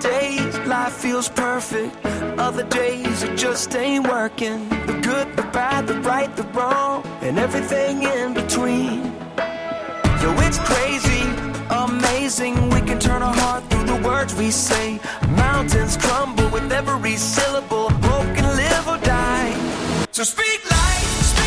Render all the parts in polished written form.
days life feels perfect, other days it just ain't working. The good, the bad, the right, the wrong, and everything in between. Yo, it's crazy, amazing. We can turn our heart through the words we say. Mountains crumble with every syllable. Both can live or die. So speak life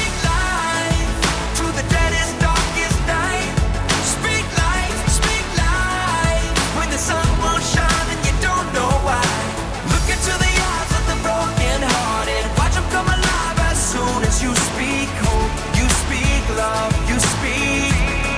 to the deadest, darkest night. Speak life when the sun won't shine and you don't know why. Look into the eyes of the broken hearted. Watch them come alive as soon as you speak hope. You speak love, you speak.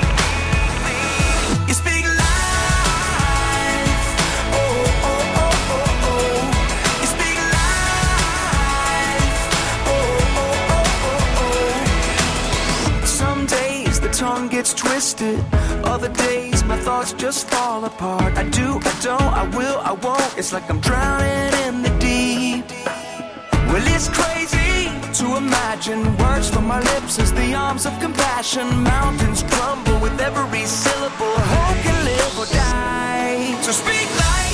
You speak life. Oh, oh, oh, oh, oh. You speak life. Oh, oh, oh, oh, oh. Some days the tongue gets twisted. Other days my thoughts just fall apart. I do, I don't, I will, I won't. It's like I'm drowning in the deep. Well, it's crazy to imagine words from my lips as the arms of compassion. Mountains crumble with every syllable. Hope can live or die. So speak life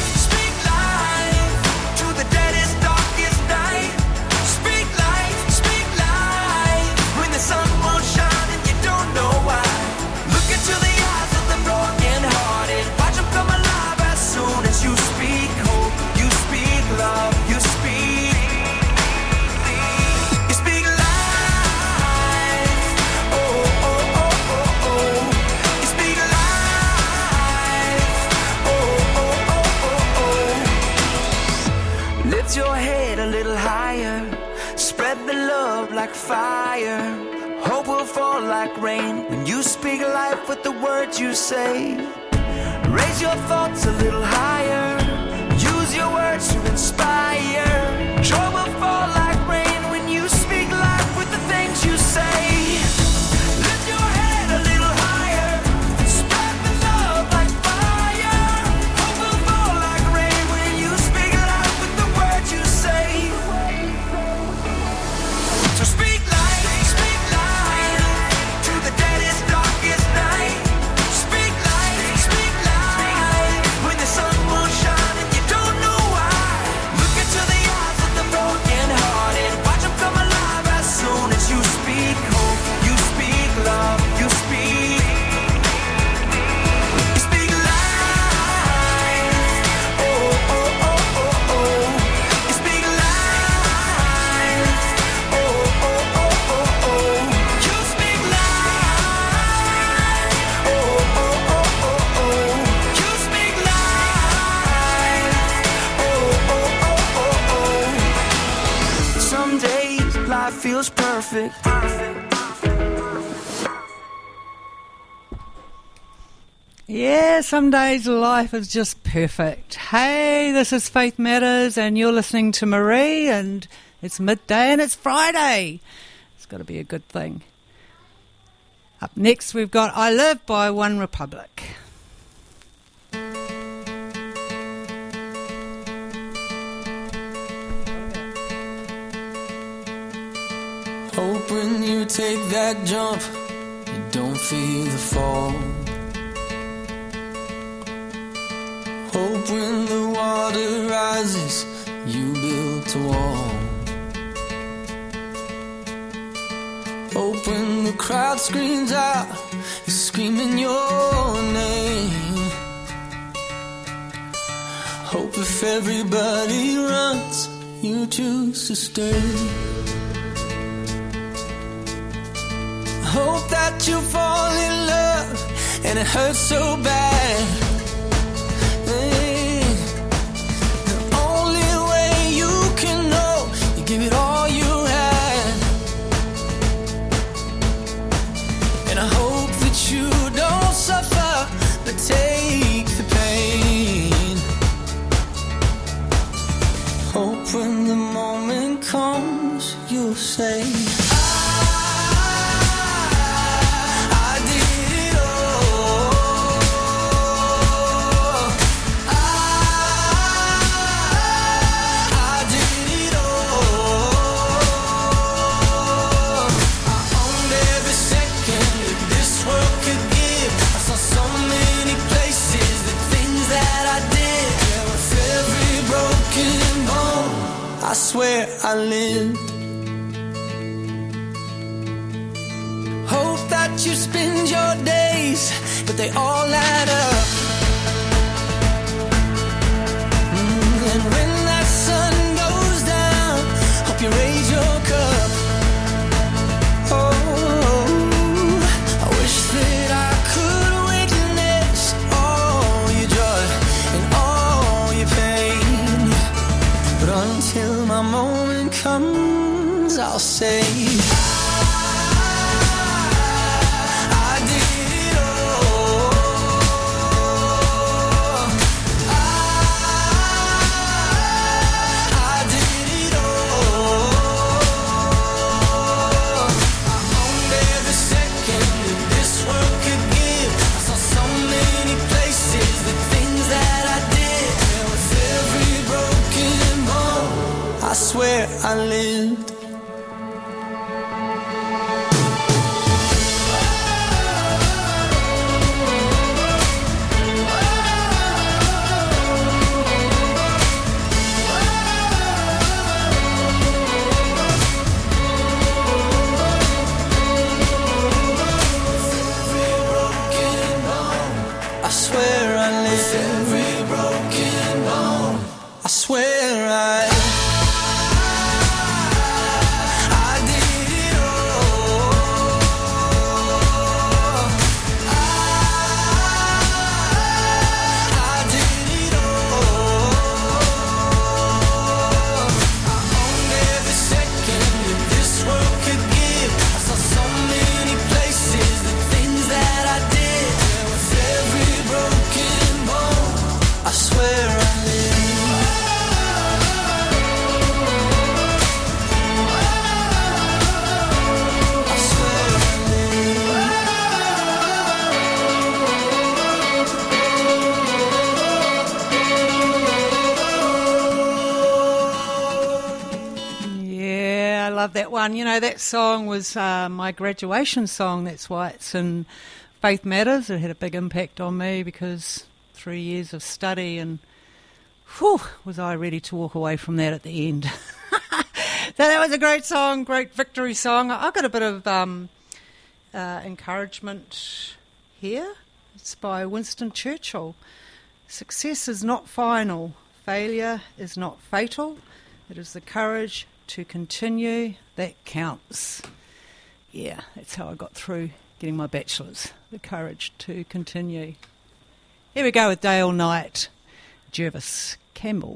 to the deadest, darkest night. Speak life when the sun won't shine and you don't know why. Look into the eyes of the broken hearted. Watch them come alive as soon as you speak hope. You speak love, you speak. You speak life. Oh, oh, oh, oh, oh. You speak life. Oh, oh, oh, oh, oh. Lift your head a little higher. Spread the love like fire. Hope will fall like rain when you speak life with the words you say. Raise your thoughts a little higher. Use your words to inspire. Joy will fall like rain when you speak life with the things you say. Lift your head a little higher. Spread the love like fire. Hope will fall like rain when you speak life with the words you say. So speak life to the deadest, darkest night. Speak life when the sun won't shine and you don't know why. Look into the eyes of the broken hearted. Watch them come alive as soon as you speak hope. You speak love, you speak. You speak life. Oh, oh, oh, oh, oh. You speak life. Oh, oh, oh, oh, oh. You speak life. Oh, oh, oh, oh, oh. You speak life. Oh, oh, oh, oh, oh. Some days life feels perfect. Yeah, some days life is just perfect. Hey, this is Faith Matters and you're listening to Marie, and it's midday and it's Friday. It's got to be a good thing. Up next we've got I Live by One Republic. Hope when you take that jump, you don't feel the fall. Hope when the water rises, you build a wall. Hope when the crowd screams out, you're screaming your name. Hope if everybody runs, you choose to stay. Hope that you fall in love and it hurts so bad. Hey, the only way you can know, you give it all you had. And I hope that you don't suffer, but take the pain. Hope when the moment comes, you'll say, so many places, the things that I did, yeah, with every swear I lived. Hope that you spend your days, but they all add up. And when that sun goes down, hope you raise your cup. Oh, I wish that I could witness all your joy and all your pain. But until my moment comes, I'll say I did it all. I did it all. I owned every second that this world could give. I saw so many places, the things that I did. And with every broken bone, I swear I lived. I swear I live. Every broken bone, I swear I did it all. I did it all. I owned every second that this world could give. I saw so many places, the things that I did. And with every broken bone, I swear I live. I swear I live. Yeah, I love that one. You know, that song was my graduation song. That's why it's in Faith Matters. It had a big impact on me because 3 years of study, and whew, was I ready to walk away from that at the end. So that was a great song, great victory song. I got a bit of encouragement here. It's by Winston Churchill. Success is not final. Failure is not fatal. It is the courage to continue that counts. Yeah, that's how I got through getting my bachelor's. The courage to continue. Here we go with Day or Night. Jervis Campbell.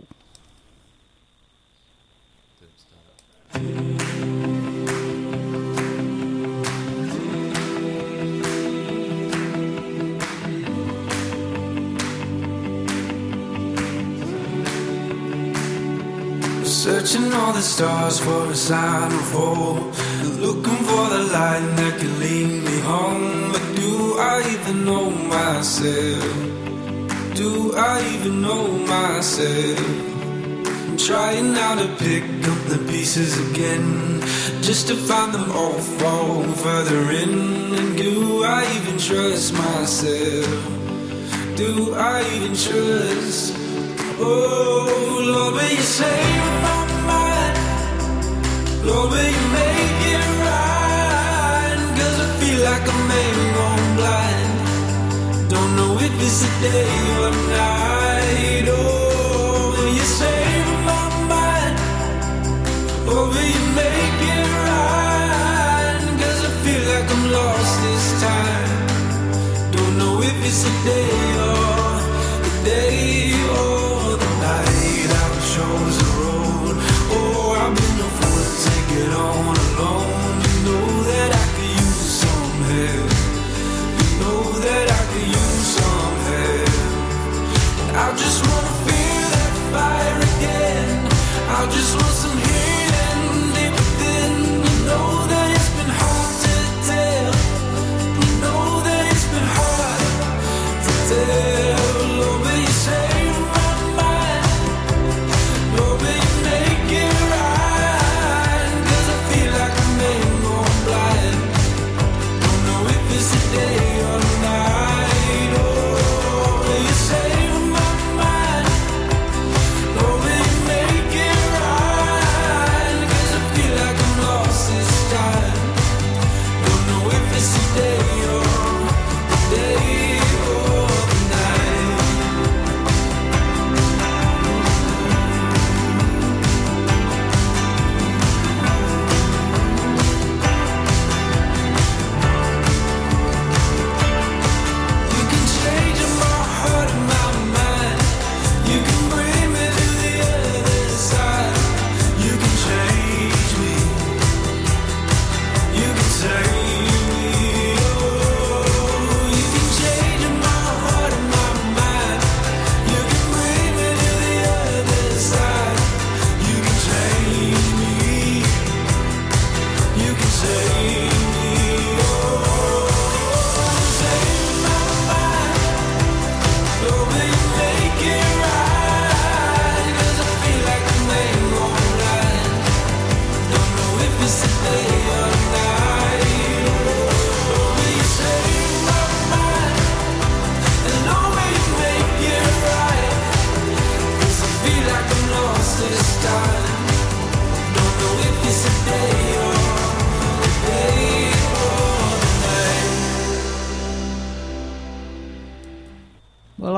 Searching all the stars for a sign of hope, looking for the light that can lead me home. But do I even know myself? Do I even know myself? I'm trying now to pick up the pieces again, just to find them all fall further in. And do I even trust myself? Do I even trust? Oh, Lord, will you save my mind? Lord, will you make it right? 'Cause I feel like a man gone blind. Don't know if it's a day or night. Oh, will you save my mind? Or will you make it right? 'Cause I feel like I'm lost this time. Don't know if it's a day or the day or the night. I've chose the road. Oh, I've been a fool to take it on alone. You know that I could use some help. You know that I could use some help. I just wanna feel that fire again. I just want some healing deep within. You know that it's been hard to tell. You know that it's been hard to tell. Lord, will you save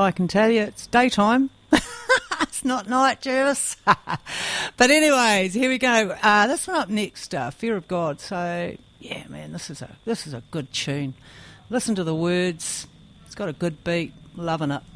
I can tell you. It's daytime. It's not night, Jervis. But anyways, here we go. This one up next, Fear of God. So, yeah, man, this is a good tune. Listen to the words. It's got a good beat. Loving it.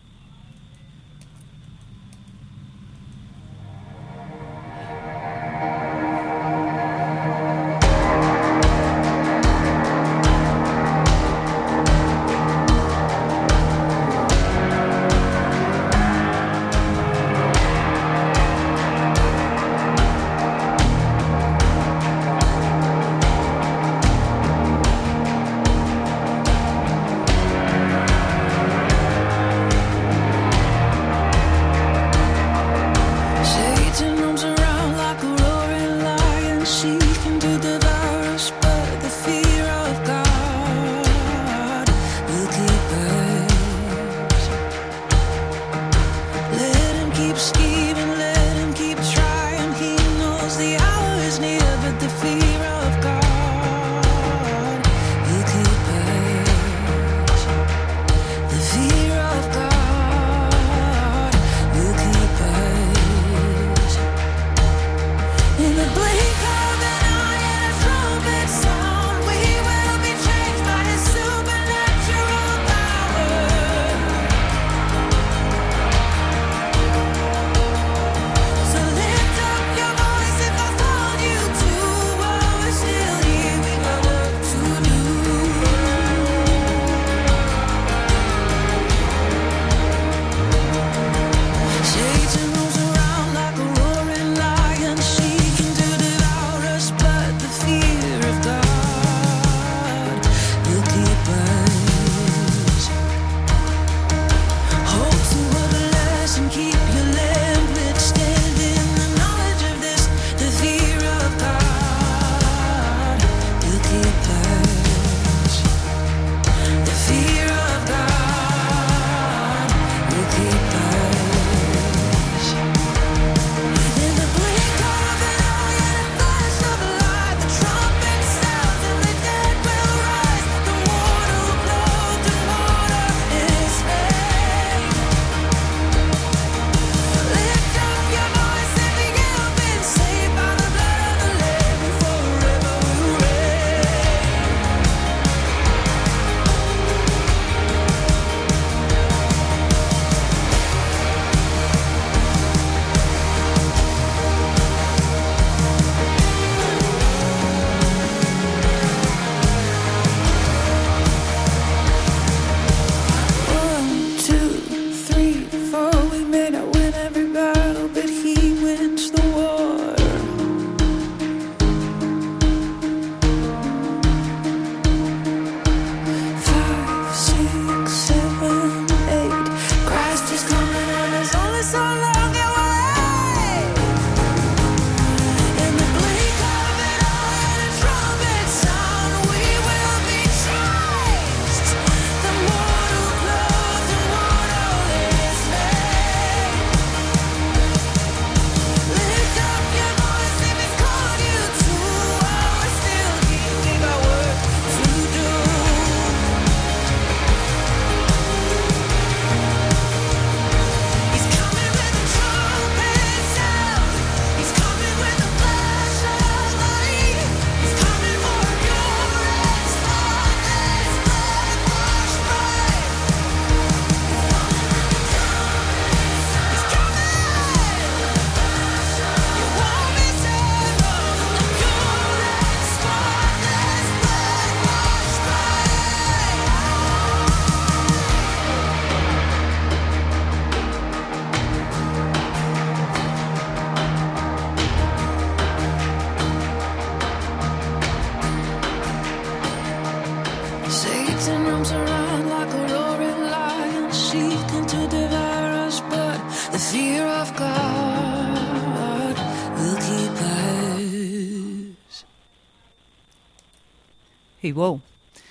He will.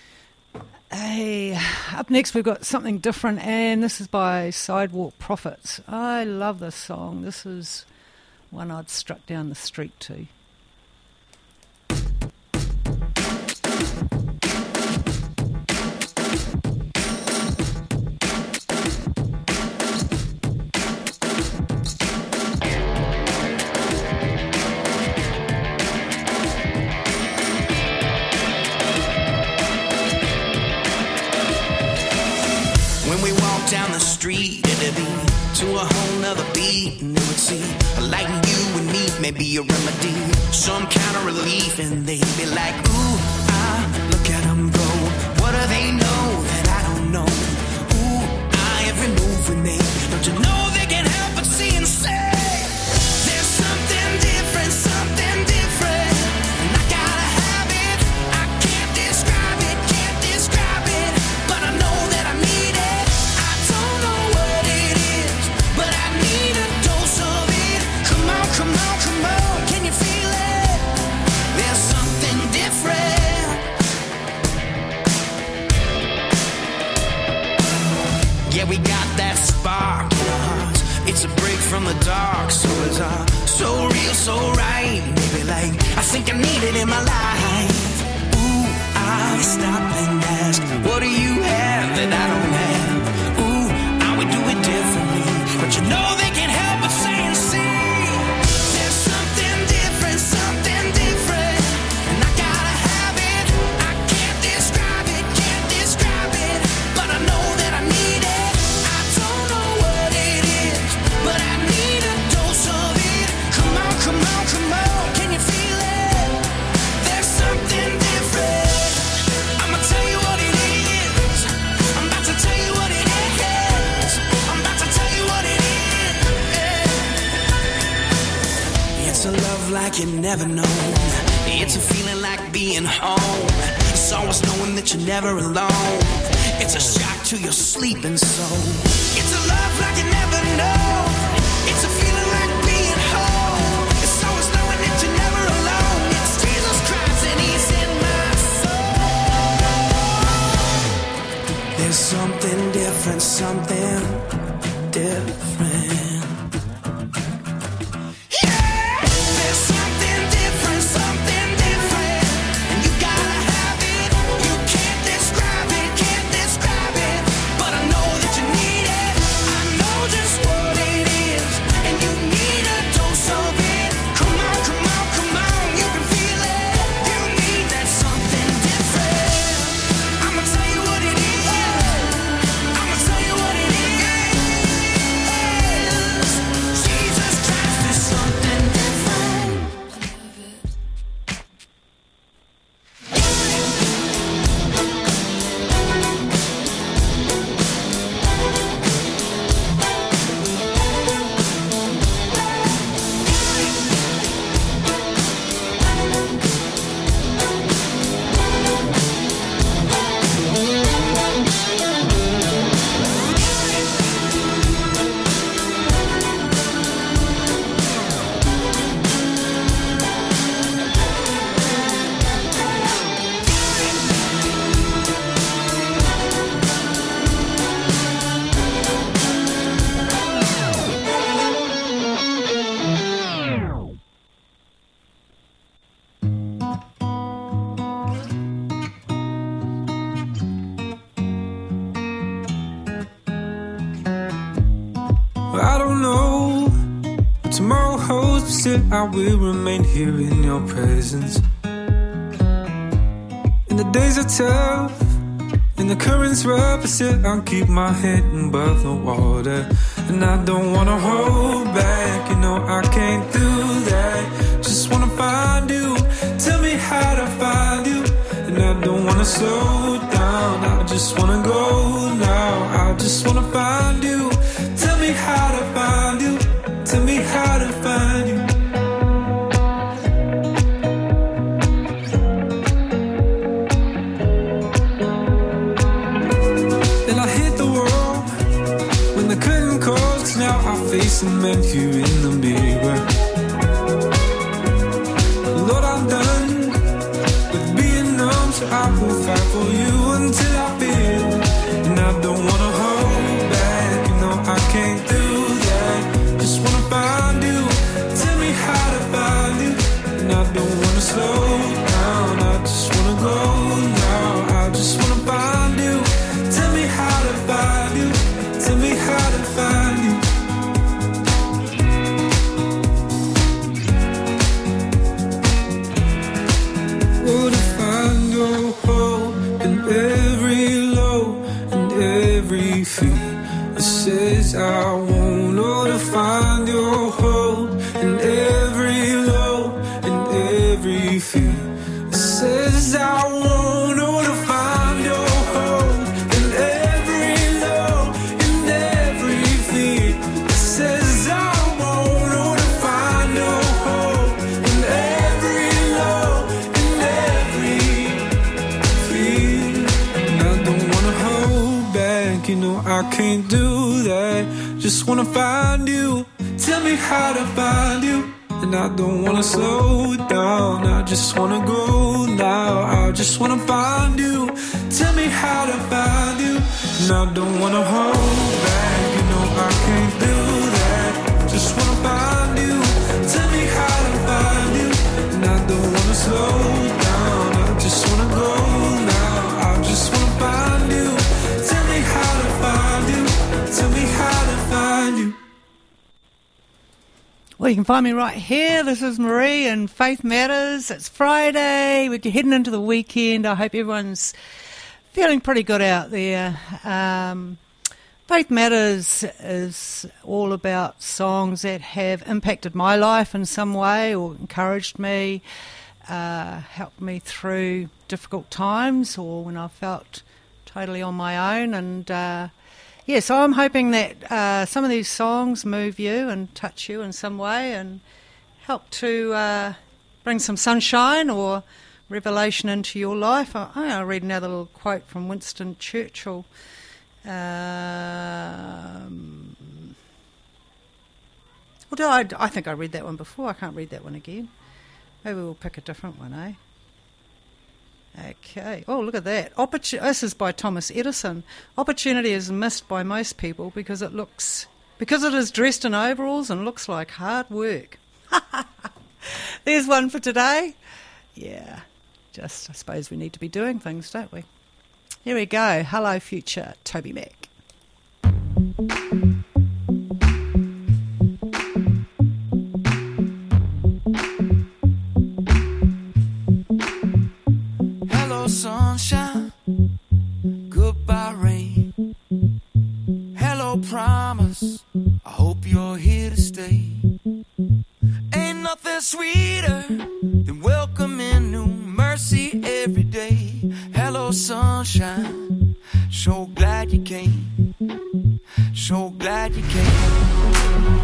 Hey, up next we've got something different, and this is by Sidewalk Prophets. I love this song. This is one I'd struck down the street to. another beat, and they would see a light in you and me, maybe a remedy, some kind of relief, and they'd be like, ooh, look at them go. What do they know that I don't know? Ooh, every move we make, don't you know they can't help but see and say, there's something different, something different, and I gotta have it. I can't describe it, but I know that I need it. I don't know what it is, but I need a dose of it. Come on, come on, come on, can you feel it? There's something different. Yeah, we got that spark in our hearts. It's a break from the dark, so it's so real, so right. Maybe like, I think I need it in my life. Ooh, I stop and ask, what do you have that I don't have? Ooh, I would do it differently, but you know they can't help but say and see, there's something different, and I gotta have it. I can't describe it, but I know that I need it. I don't know what it is, but I need a dose of it. Come on, come on, come on, can you feel it? There's something different. I'ma tell you what it is. I'm about to tell you what it is. I'm about to tell you what it is. It's a love like you've never known. It's a feeling like being home. It's always knowing that you're never alone. It's a shock to your sleeping soul. It's a love like you never know. It's a feeling like being home. It's always knowing that you're never alone. It's Jesus Christ and He's in my soul. There's something different, something different. Yeah! There's something different, and you gotta have it. You can't describe it, but I know that you need it. I know just what it is, and you need a dose of it. Come on, come on, come on, you can feel it. You need that something different. I'ma tell you what it is. I'ma tell you what it is. Jesus Christ is something different. I don't know what tomorrow holds, but still I will remain here in your presence. And the days are tough, and the current's rough, but still I'll keep my head above the water. And I don't wanna hold back, you know I can't do that. Just wanna find you, tell me how to find you. And I don't wanna slow down, I just wanna go now. I just wanna find you, tell me how to find you, tell me how to find you. Then I hit the wall when the curtain calls. Now I face the man here in the mirror. Lord, I'm done with being numb, so I will fight for you until I feel. And I don't wanna hold back, you know I can't do that. Just wanna find you, tell me how to find you. And I don't wanna slow down, I just wanna go now. I just wanna find you, tell me how to find you, tell me how to find you. every fear. It says I want all to find your hope in every low, in every fear. It says I want all to find your hope in every low, in every fear. And I don't wanna hold back, you know I can't do that. Just wanna find you, tell me how to find you. And I don't wanna slow down, I just wanna go now. I just wanna find you, tell me how to find you. And I don't wanna hold back, you know I can't do that. Just wanna find you, tell me how to find you. And I don't wanna slow down, I just wanna go now. I just wanna find you, tell me how to find you. Tell me how to find you. Well, you can find me right here. This is Marie and Faith Matters. It's Friday. We're heading into the weekend. I hope everyone's feeling pretty good out there. Faith Matters is all about songs that have impacted my life in some way or encouraged me, helped me through difficult times or when I felt totally on my own. And yeah, so I'm hoping that some of these songs move you and touch you in some way and help to bring some sunshine or revelation into your life. I'll read another little quote from Winston Churchill. Although I think I read that one before, I can't read that one again. Maybe we'll pick a different one, eh? Okay. Oh, look at that. This is by Thomas Edison. Opportunity is missed by most people because it is dressed in overalls and looks like hard work. There's one for today. Yeah. Just, I suppose we need to be doing things, don't we? Here we go. Hello, Future, Toby Mac. Sunshine, goodbye rain. Hello promise, I hope you're here to stay. Ain't nothing sweeter than welcoming new mercy every day. Hello sunshine, so glad you came, so glad you came.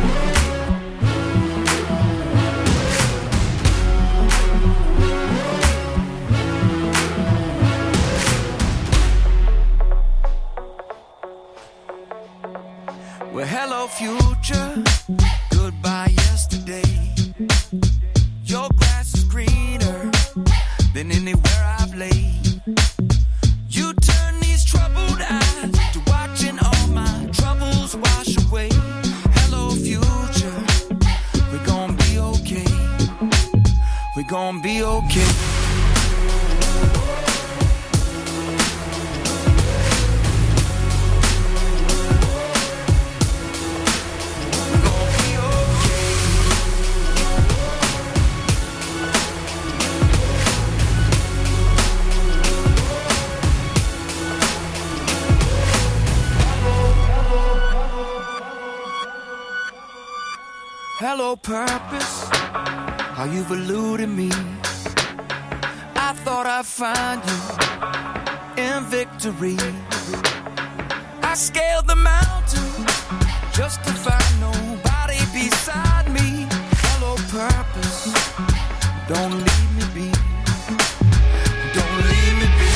Well, hello, future. Goodbye, yesterday. Your grass is greener than anywhere I've laid. You turn these troubled eyes to watching all my troubles wash away. Hello, future. We're gonna be okay. We're gonna be okay. Hello, purpose, how you've eluded me. I thought I'd find you in victory. I scaled the mountain just to find nobody beside me. Hello, purpose, don't leave me be. Don't leave me be.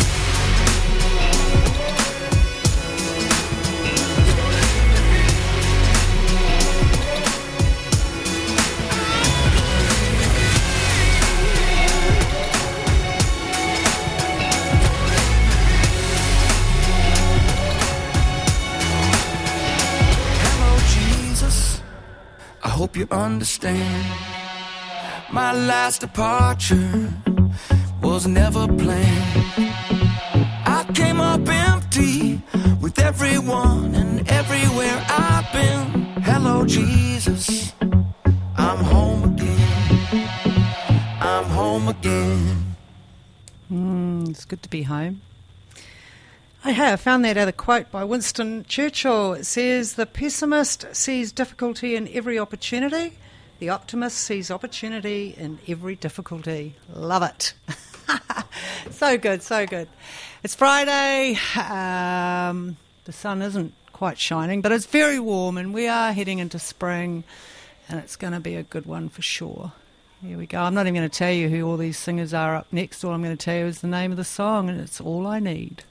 I hope you understand. My last departure was never planned. I came up empty with everyone and everywhere I've been. Hello, Jesus, I'm home again. I'm home again. It's good to be home. I found that other quote by Winston Churchill. It says, "The pessimist sees difficulty in every opportunity, The optimist sees opportunity in every difficulty. Love it. So good, so good. It's Friday. The sun isn't quite shining, but it's very warm, and we are heading into spring, and it's going to be a good one for sure. Here we go. I'm not even going to tell you who all these singers are up next. All I'm going to tell you is the name of the song, and it's All I Need.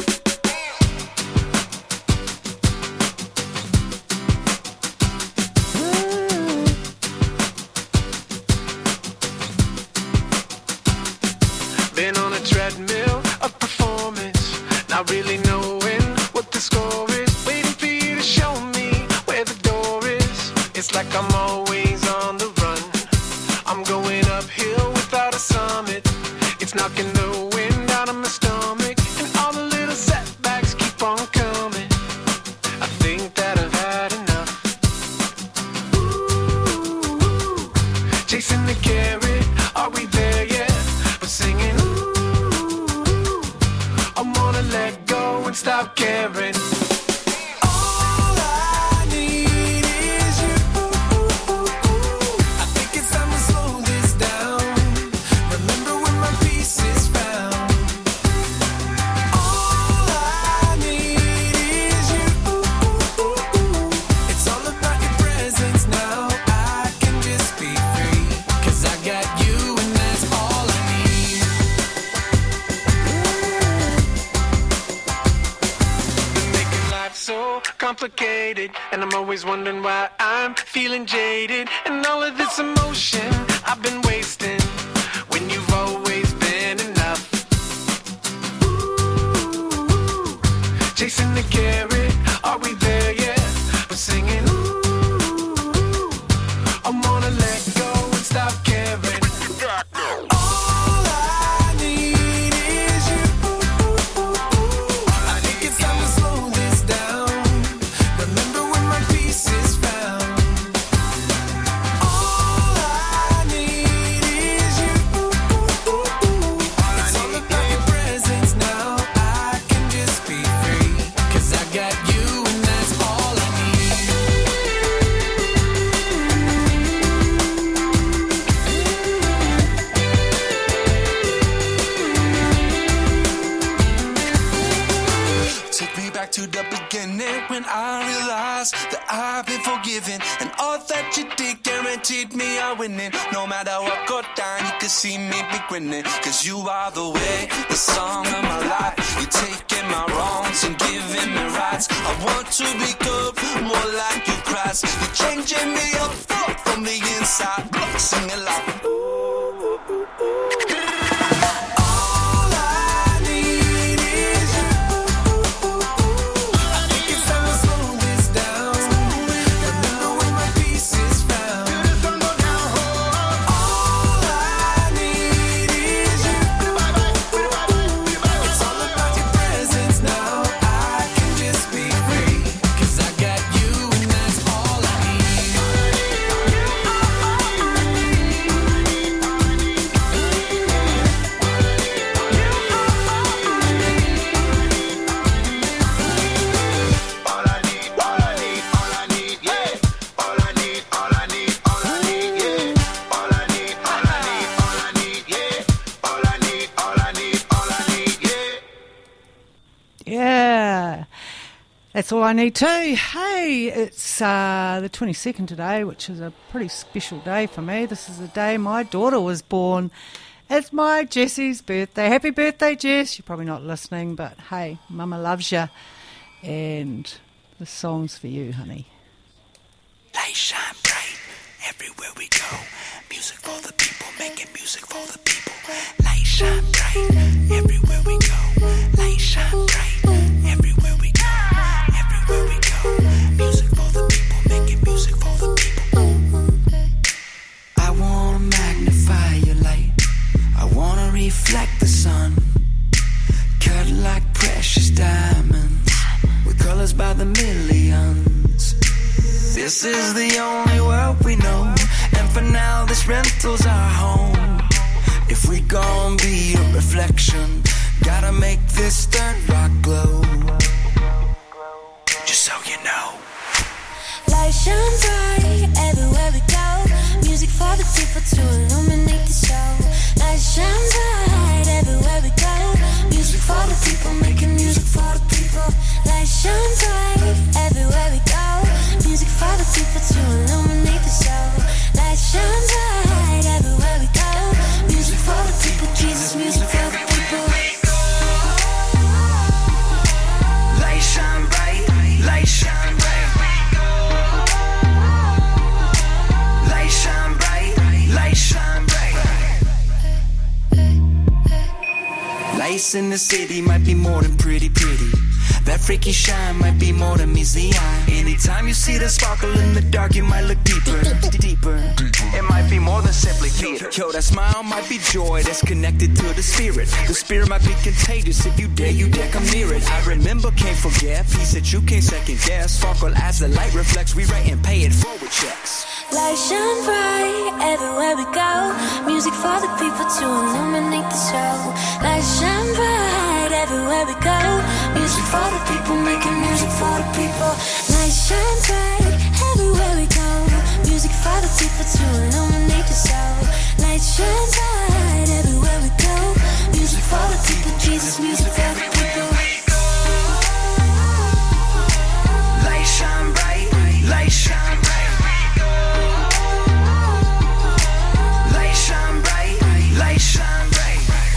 Been on a treadmill of performance, not really knowing what the score is. Waiting for you to show me where the door is. It's like I'm always on the run. I'm going uphill without a summit. It's knocking the wind out of my stomach, and all the little setbacks keep on coming. I think that I've had enough. Ooh, chasing the carrot, are we there yet? We're singing. I wanna let go and stop caring. All I need is you. I think it's time to slow this down. Remember when my peace is found. All I need is you. It's all about your presence now. I can just be free, 'cause I got you and that's all I need. Making life so complicated, and I'm always wondering why I'm feeling jaded. And all of this emotion I've been wasting when you've always been enough. Ooh, chasing the carrot, are we there yet? We're singing. Ooh, I wanna let go and stop caring. All I need is you. I think it's time to slow this down. Remember when my peace is found. All I need is you. It's all about your presence now. I can just be free, 'cause I got you and that's all I need. Take me back to the beginning when I realized that I've been forgiven, and all that you did guaranteed me a winning. No matter what go down, you can see me be grinning, 'cause you are the way, the song of my life. You're taking my wrongs and giving me rights. I want to be good, more like you Christ. You're changing me up from the inside. Sing it loud. All I need is you. I think it's time to slow this down. Remember when my peace is found. All I need is you. It's all about your presence now. I can just be free, 'cause I got you and that's all I need. Yeah, that's all I need too. Hey, it's the 22nd today, which is a pretty special day for me. This is the day my daughter was born. It's my Jessie's birthday. Happy birthday, Jess. You're probably not listening, but hey, Mama loves you. And the song's for you, honey. Light shine bright everywhere we go. Music for the people, making music for the people. Light shine bright everywhere we go. Light shine bright everywhere we go. Everywhere we go. Music for the people, making music for the people. I wanna magnify your light. I wanna reflect the sun. Cut like precious diamonds, with colors by the millions. This is the only world we know, and for now this rental's our home. If we gon' be a reflection, gotta make this dirt rock glow. Just so you know. Light shine bright everywhere we go. for the people to illuminate the show. Light shine bright everywhere we go. Music for the people, making music for the people. Light shine bright everywhere we go. Music for the people to illuminate the show. Light shine bright everywhere we go. Music for the people, Jesus, music for the people. Light shine bright, light shine bright. Light shine bright, light shine bright. Lights in the city might be more than pretty. That freaky shine might be more than meets the eye. Anytime you see the sparkle in the dark, you might look deeper. It might be more than simply theater. Yo, that smile might be joy that's connected to the spirit. The spirit might be contagious. If you dare come near it. I remember, can't forget. Peace that you can't second guess. Sparkle as the light reflects. We write and pay it forward checks. Light shine bright everywhere we go. Music for the people to illuminate the show. Light shine bright everywhere we go. Music for the people, making music for the people. Light shine bright everywhere we go. Music for the people to illuminate the show. Light shine bright everywhere we go. Music for the people, Jesus, music for the people. Light shine bright, light shine bright. Light shine bright, light shine bright.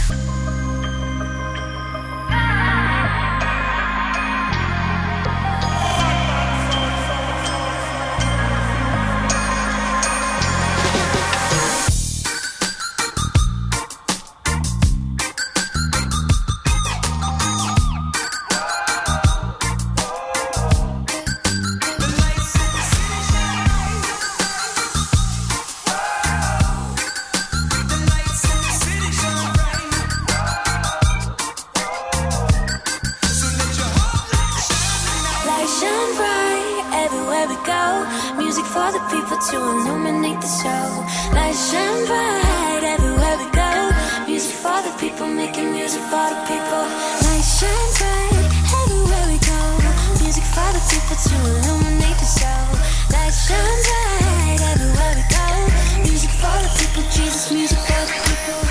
Light shine bright everywhere we go. Music for the people to illuminate the show. Light shine bright everywhere we go. Music for the people, making music for the people. Light shine bright everywhere we go. Music for the people to illuminate the show. Light shine bright everywhere we go. Music for the people, Jesus, music for the people.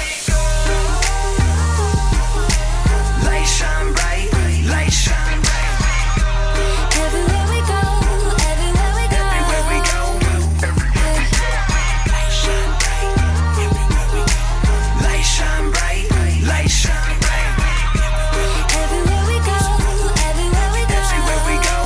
Light shine bright, light shine bright. Everywhere we go, everywhere we go. Everywhere we go, light shine bright. Everywhere we go, light shine bright, light shine bright. Everywhere we go, everywhere we go. Everywhere we go,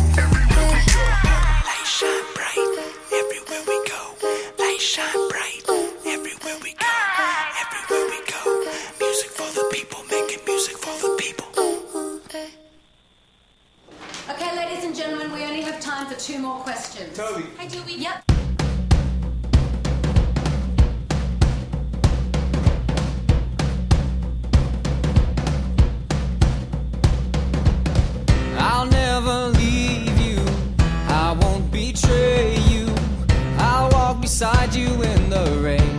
light shine bright. Everywhere we go, light shine bright. Everywhere we go, everywhere we go. Music for the people, making music for the people. Okay, ladies and gentlemen, we only have time for 2 more questions. Toby. Hey, Toby. Yep. I'll never leave you, I won't betray you, I'll walk beside you in the rain.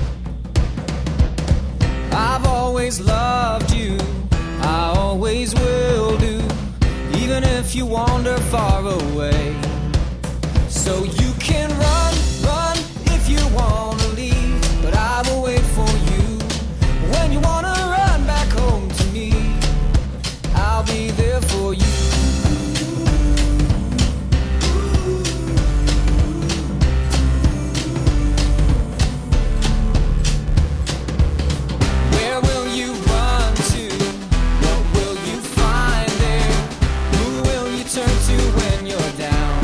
I've always loved you, I always will do, even if you wander far away. So you can run if you wanna leave, but I will wait for you. When you wanna run back home to me, I'll be there for you. Where will you run to? What will you find there? Who will you turn to when you're down?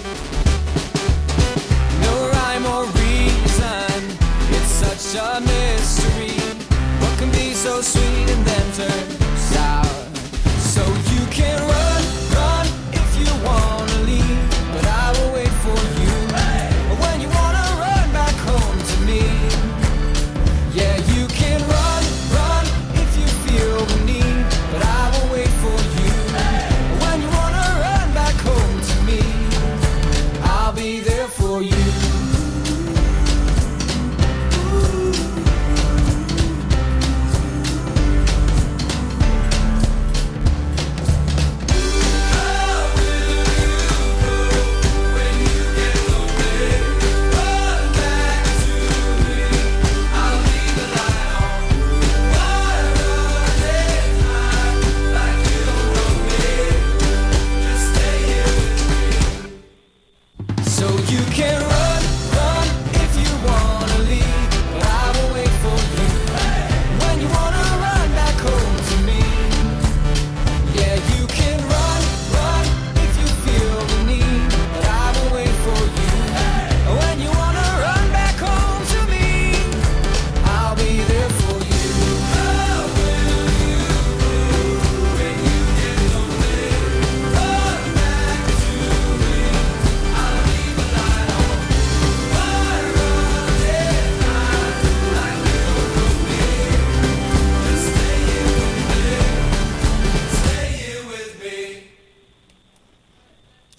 No rhyme or reason, it's such a mystery. What can be so sweet and then turn sour? So you can run if you wanna leave, but I will wait for you. When you wanna run back home to me, yeah, you can run if you feel the need, but I will wait for you. When you wanna run back home to me, I'll be there for you.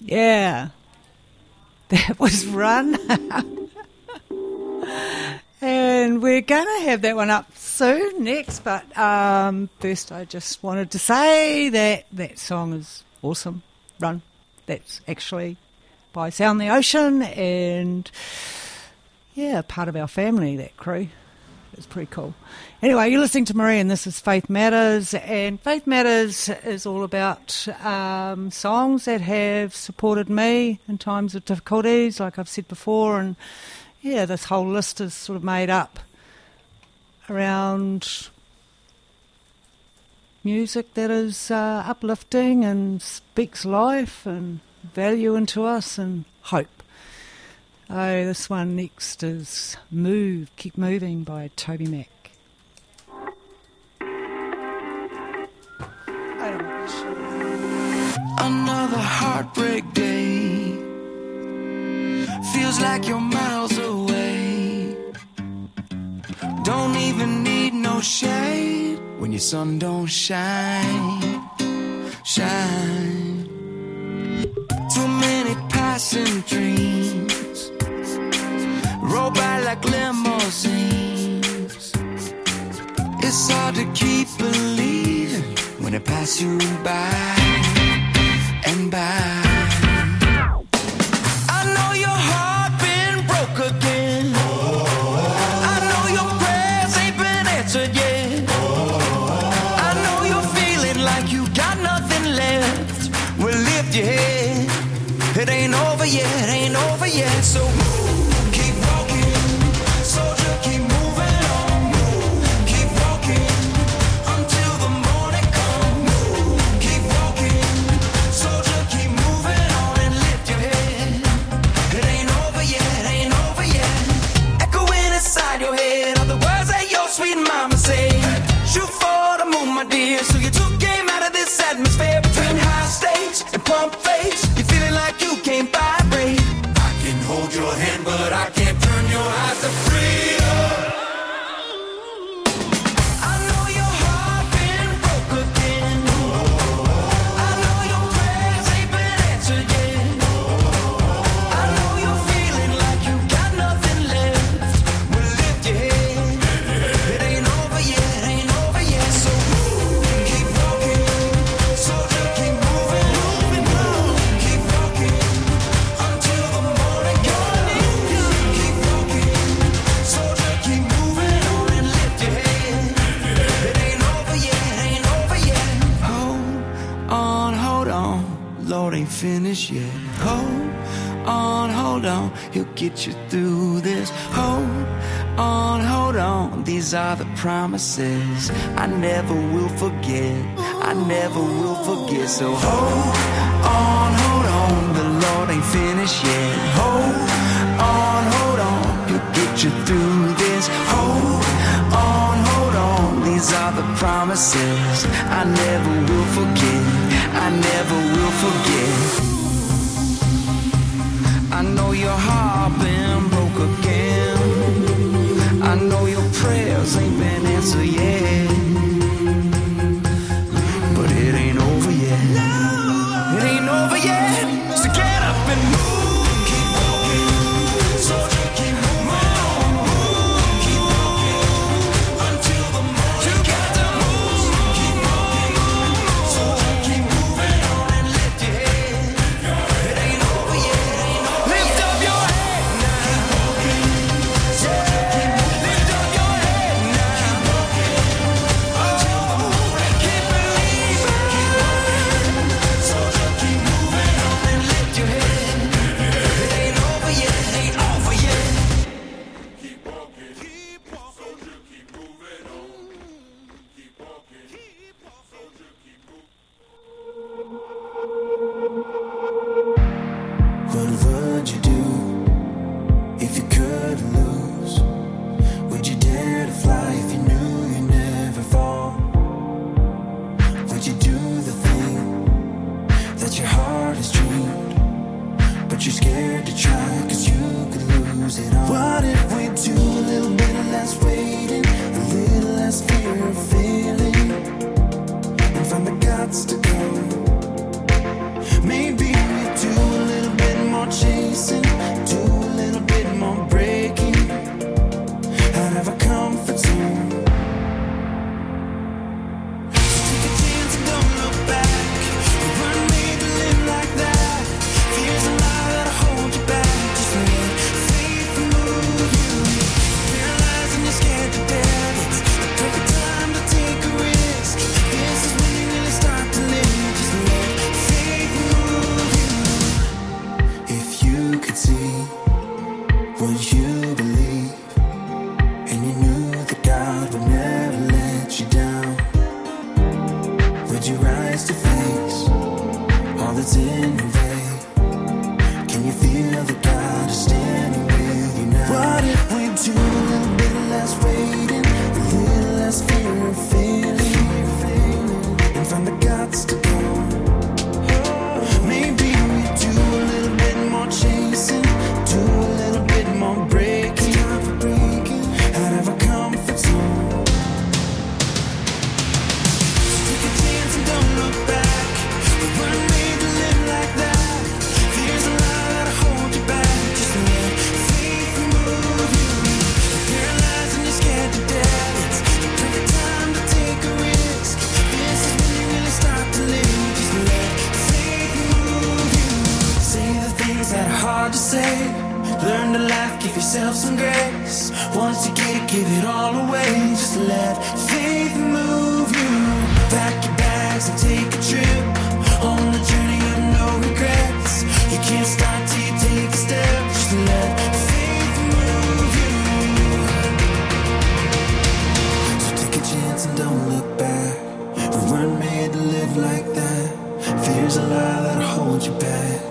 Yeah, that was Run. And we're going to have that one up soon next, but first I just wanted to say that song is awesome, Run. That's actually by Sound the Ocean, and yeah, part of our family, that crew. It's pretty cool. Anyway, you're listening to Marie, and this is Faith Matters, and Faith Matters is all about songs that have supported me in times of difficulties, like I've said before, and yeah, this whole list is sort of made up around music that is uplifting and speaks life and value into us and hope. Oh, this one next is Move, Keep Moving by Toby Mac. Another heartbreak day. Feels like you're miles away. Don't even need no shade when your sun don't shine. Shine. Too many passing dreams roll by like limousines. It's hard to keep believing when it pass you by and by. I know your heart been broke again. I know your prayers ain't been answered yet. I know you're feeling like you got nothing left. Well, lift your head. It ain't over yet, ain't over yet. So keep walking, soldier, keep moving on. Keep walking until the morning comes. Keep walking, soldier, keep moving on and lift your head. It ain't over yet, ain't over yet. Echoing inside your head are the words that your sweet mama said. Shoot for the moon, my dear. So you took game out of this atmosphere between high stakes and pump fakes. You're feeling like you can't vibrate. I can hold your hand, but I can't turn your eyes to freedom. I know your heart been broke again. I know your prayers ain't been answered yet. I know you're feeling like you got nothing left. Well, lift your head. It ain't over yet, ain't over yet. So keep walking, soldier, keep moving, moving, keep walking until the morning comes. Keep walking, soldier, keep moving on and lift your head. It ain't over yet, ain't over yet. Hold on, Lord ain't finished yet. Hold on, he'll get you through this. Hold on, these are the promises I never will forget. I never will forget. So hold on, the Lord ain't finished yet. Hold on, he'll get you through this. Hold on, these are the promises I never will forget. I never will forget. I know your heart been broke again. I know your prayers ain't been answered yet. But it ain't over yet. It ain't over yet. So get up and move. Keep walking. Soldier, keep moving on. Keep walking until the morning. You got to move. Keep walking. Soldier, keep moving on and lift your head. It ain't over yet. Ain't over yet. Lift up your head now. Keep walking. Soldier, keep moving. Lift up your head now. Keep walking. yourself some grace. Once you get it, give it all away. Just let faith move you. Pack your bags and take a trip on the journey of no regrets. You can't stop till you take a step. Just let faith move you. So take a chance and don't look back. We weren't made to live like that. Fear's a lie that'll hold you back.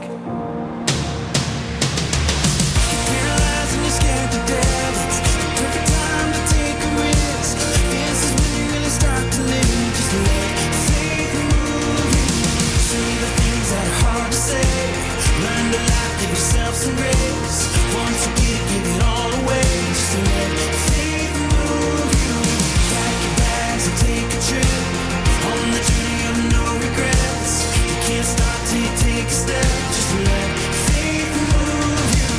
You're paralyzed and you're scared to death. It's the perfect time to take a risk. This is when you really start to live. Just let faith move you. Say the things that are hard to say. Learn to laugh, give yourself some grace. Once you get it, give it all away. Just let faith move you. Pack your bags and take a trip on the journey of no regrets. You can't stop till you take a step. Just let faith move you.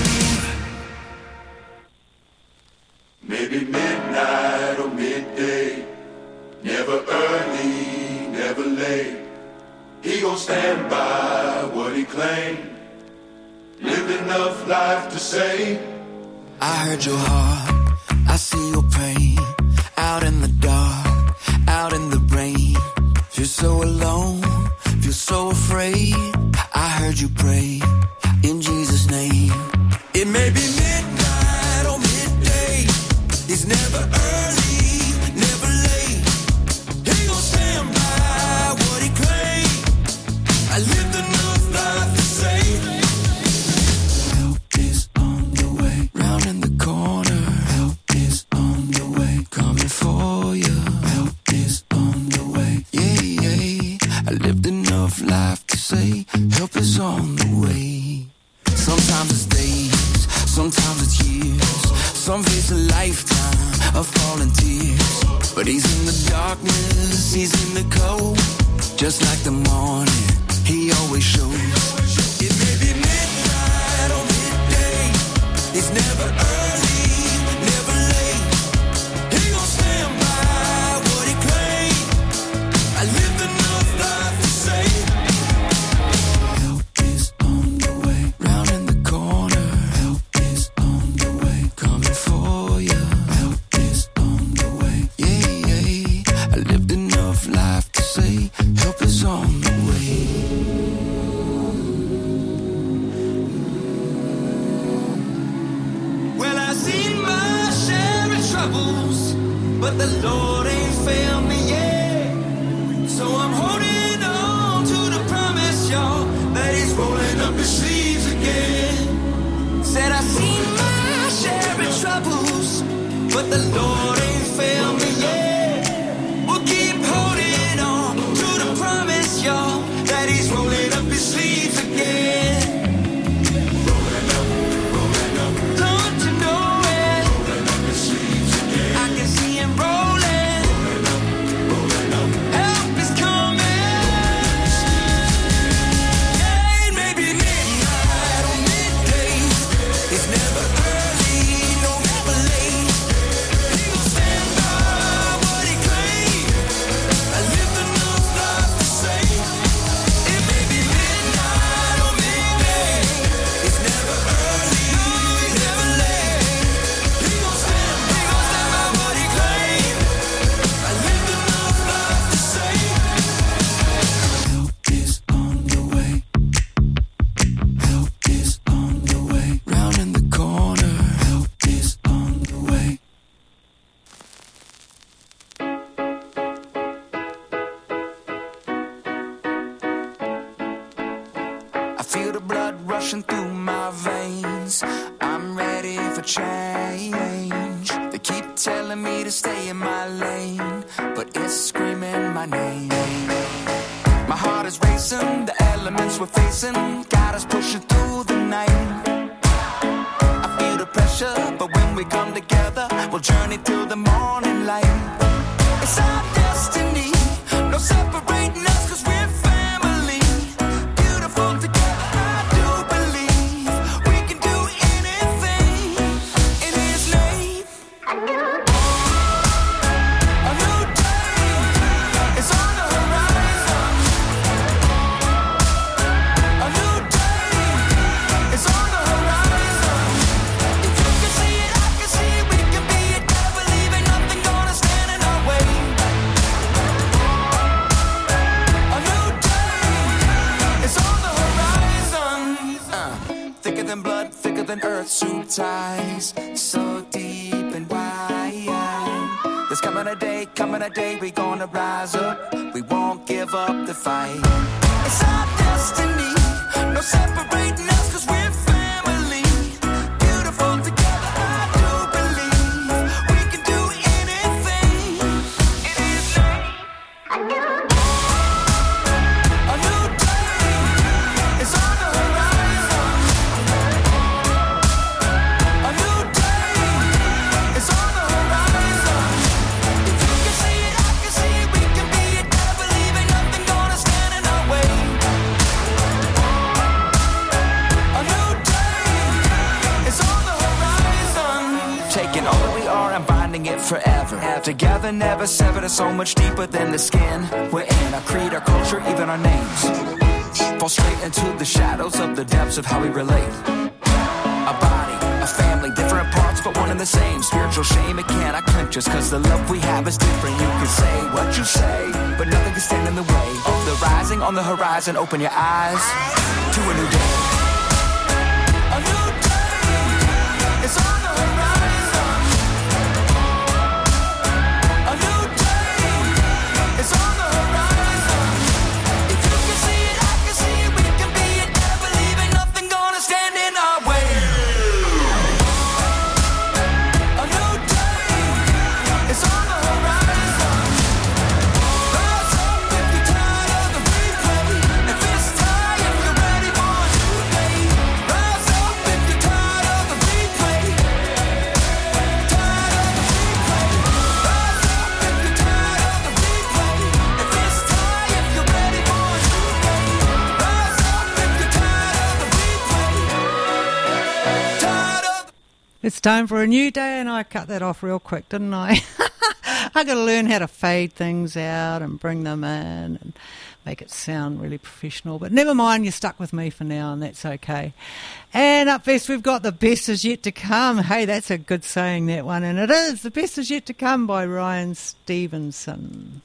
Maybe midnight or midday, never early, never late. He gon' stand by what he claimed. Lived enough life to say, I heard your heart, I see your pain. Out in the dark, out in the rain. Feel so alone, feel so afraid. I heard you pray, in Jesus' name. It may be midnight or midday. It's never early, never late. He gon' stand by what he claimed. I lived enough life to say, help is on the way. Round in the corner, help is on the way. Coming for you, help is on the way. Yeah, yeah. I lived enough life to say, help is on the way. Sometimes it's days, sometimes it's years. Some face a lifetime of falling tears. But he's in the darkness, he's in the cold. Just like the morning, he always shows. It may be midnight or midday. It's never early, never late. He gon' stand by what he claimed. I lived enough life to say, help is on the way. Round in the corner, help is on the way. Coming for you, help is on the way. Yeah, yeah. I lived enough life to say, help is on the way. Well, I've seen my share of troubles, but the Lord ain't failed me yet. So I'm holding on to the promise, y'all, that he's rolling up his sleeves again. Said I've seen my share of troubles, but the Lord ain't failed me yet. We'll keep holding on to the promise, y'all, that he's rolling up his sleeves again. Don't you know it? I can see him rolling. Help is coming. Yeah, it may be midnight or midday. It's never early, no never late. He gon' stand by what he claimed. I lived enough life to say, it may be midnight or midday. It's never early, never late. He gon' stand by what he claimed. I lived enough life to say, help is on the way. Help is on the way. Round in the corner, help is on the way. I feel the blood rushing through my veins. I'm ready for change. They keep telling me to stay in my lane, but it's screaming my name. My heart is racing, the elements we're facing got us pushing through the night. I feel the pressure, but when we come together, we'll journey till the morning light. It's our destiny, no separating us, 'cause we're family. Beautiful together, I do believe we can do anything in his name. A new day is on the horizon. A new day is on the horizon. If you can see ties so deep and wide. There's coming a day, we gonna rise up. We won't give up the fight. It's our destiny, no separating us, 'cause we're family. Beautiful together, I do believe we can do anything. Anything. A new day is on the horizon. A new day is on the horizon. If you can see it, I can see it, we can be it. Never believe it, nothing gonna stand in our way. A new day is on the horizon. Taking all that we are and binding it forever. Together, never severed, it's so much deeper than the skin. We're in our creed, our culture, even our names. Fall straight into the shadows of the depths of how we relate. A body, a family, different parts but one and the same. Spiritual shame, it cannot clinch us, 'cause the love we have is different. You can say what you say, but nothing can stand in the way of the rising on the horizon. Open your eyes to a new day. A new day is on the horizon. A new day is on the horizon. If you can see it, I can see it, we can be it. Never believe it, nothing gonna stand in our way. A new day is on the horizon. Rise up if you're tired of the replay. If it's time, if you're ready for a new day. Rise up if you're tired of the replay. Tired of the replay. Rise up if you're tired of the replay. If it's time, if you're ready for a new day. Rise up if you're tired of the replay. Tired of It's time for a new day, and I cut that off real quick, didn't I? I got to learn how to fade things out and bring them in and make it sound really professional. But never mind, you're stuck with me for now, and that's okay. And up first, we've got The Best Is Yet to Come. Hey, that's a good saying, that one. And it is The Best Is Yet to Come by Ryan Stevenson.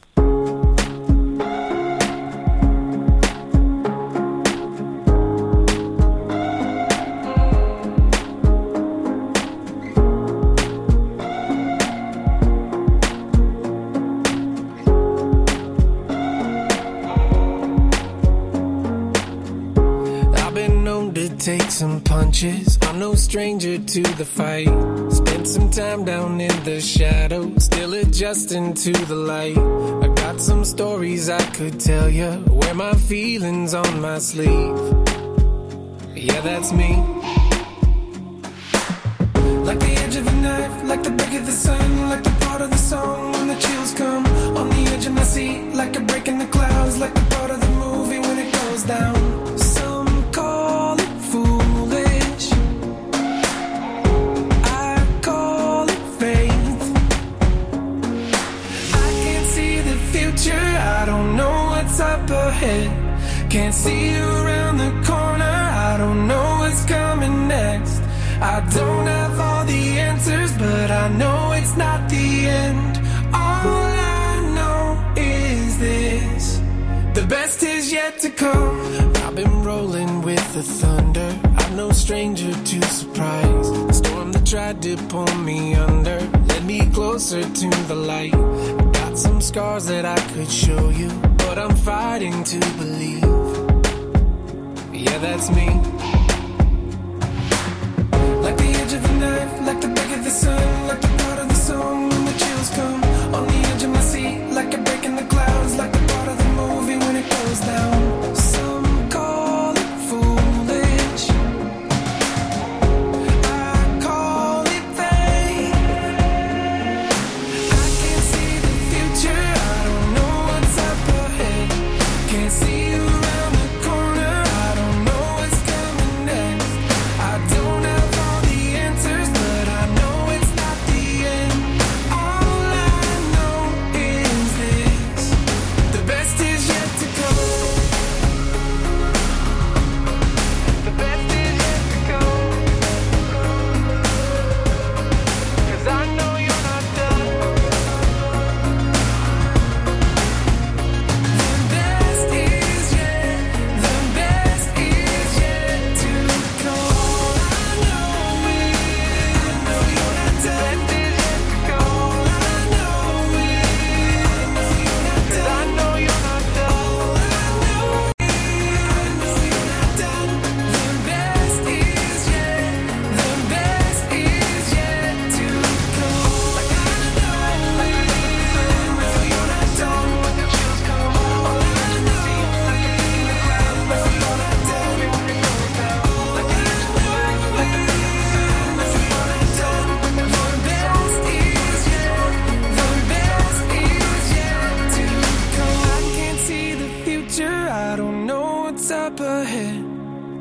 I've been known to take some punches. I'm no stranger to the fight. Spent some time down in the shadows, still adjusting to the light. I got some stories I could tell you, wear my feelings on my sleeve. Yeah, that's me. Like the edge of a knife, like the break of the sun, like the part of the song when the chills come. On the edge of my seat, like a break in the clouds, like the part of the movie when it goes down. Some call it foolish, I call it faith. I can't see the future, I don't know what's up ahead. Can't see around the corner, I don't know what's coming next. I don't have all the answers, but I know it's not the end. All I know is this: the best is yet to come. I've been rolling with the thunder, I'm no stranger to surprise. The storm that tried to pull me under led me closer to the light. I got some scars that I could show you, but I'm fighting to believe. Yeah, that's me. Like the edge of a knife, like the break of the sun, like the part of the song when the chills come. On the edge of my seat, like a break in the clouds, like the part of the movie when it goes down. Some call it foolish, I call it fate. I can't see the future, I don't know what's up ahead. Can't see around the corner, I don't know what's coming next. I don't have all the answers, but I know it's not the end. All I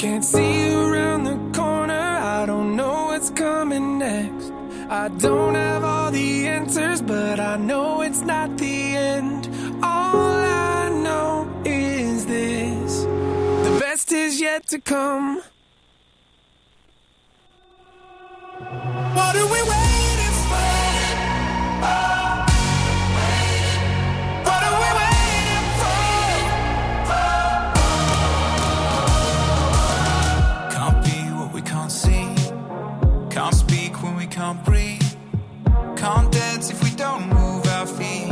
Can't see around the corner, I don't know what's coming next. I don't have all the answers, but I know it's not the end. All I know is this: the best is yet to come. What are we waiting for? What are we waiting for? Can't be what we can't see. Can't speak when we can't breathe. Can't dance if we don't move our feet.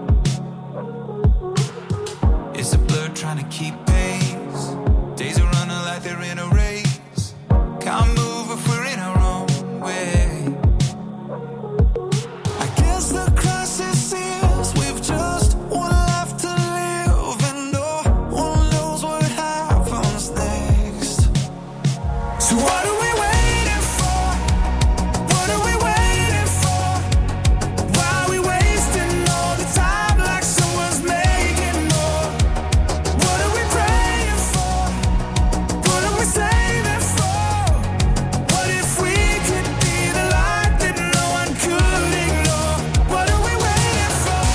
It's a blur trying to keep pace. Days are running like they're in a race. Can't move if we're in our own way. I guess the crisis is we've just one life to live, and no one knows what happens next. So what are we waiting for? What are we waiting for? Why are we wasting all the time like someone's making more? What are we praying for? What are we saving for? What if we could be the light that no one could ignore? What are we waiting for?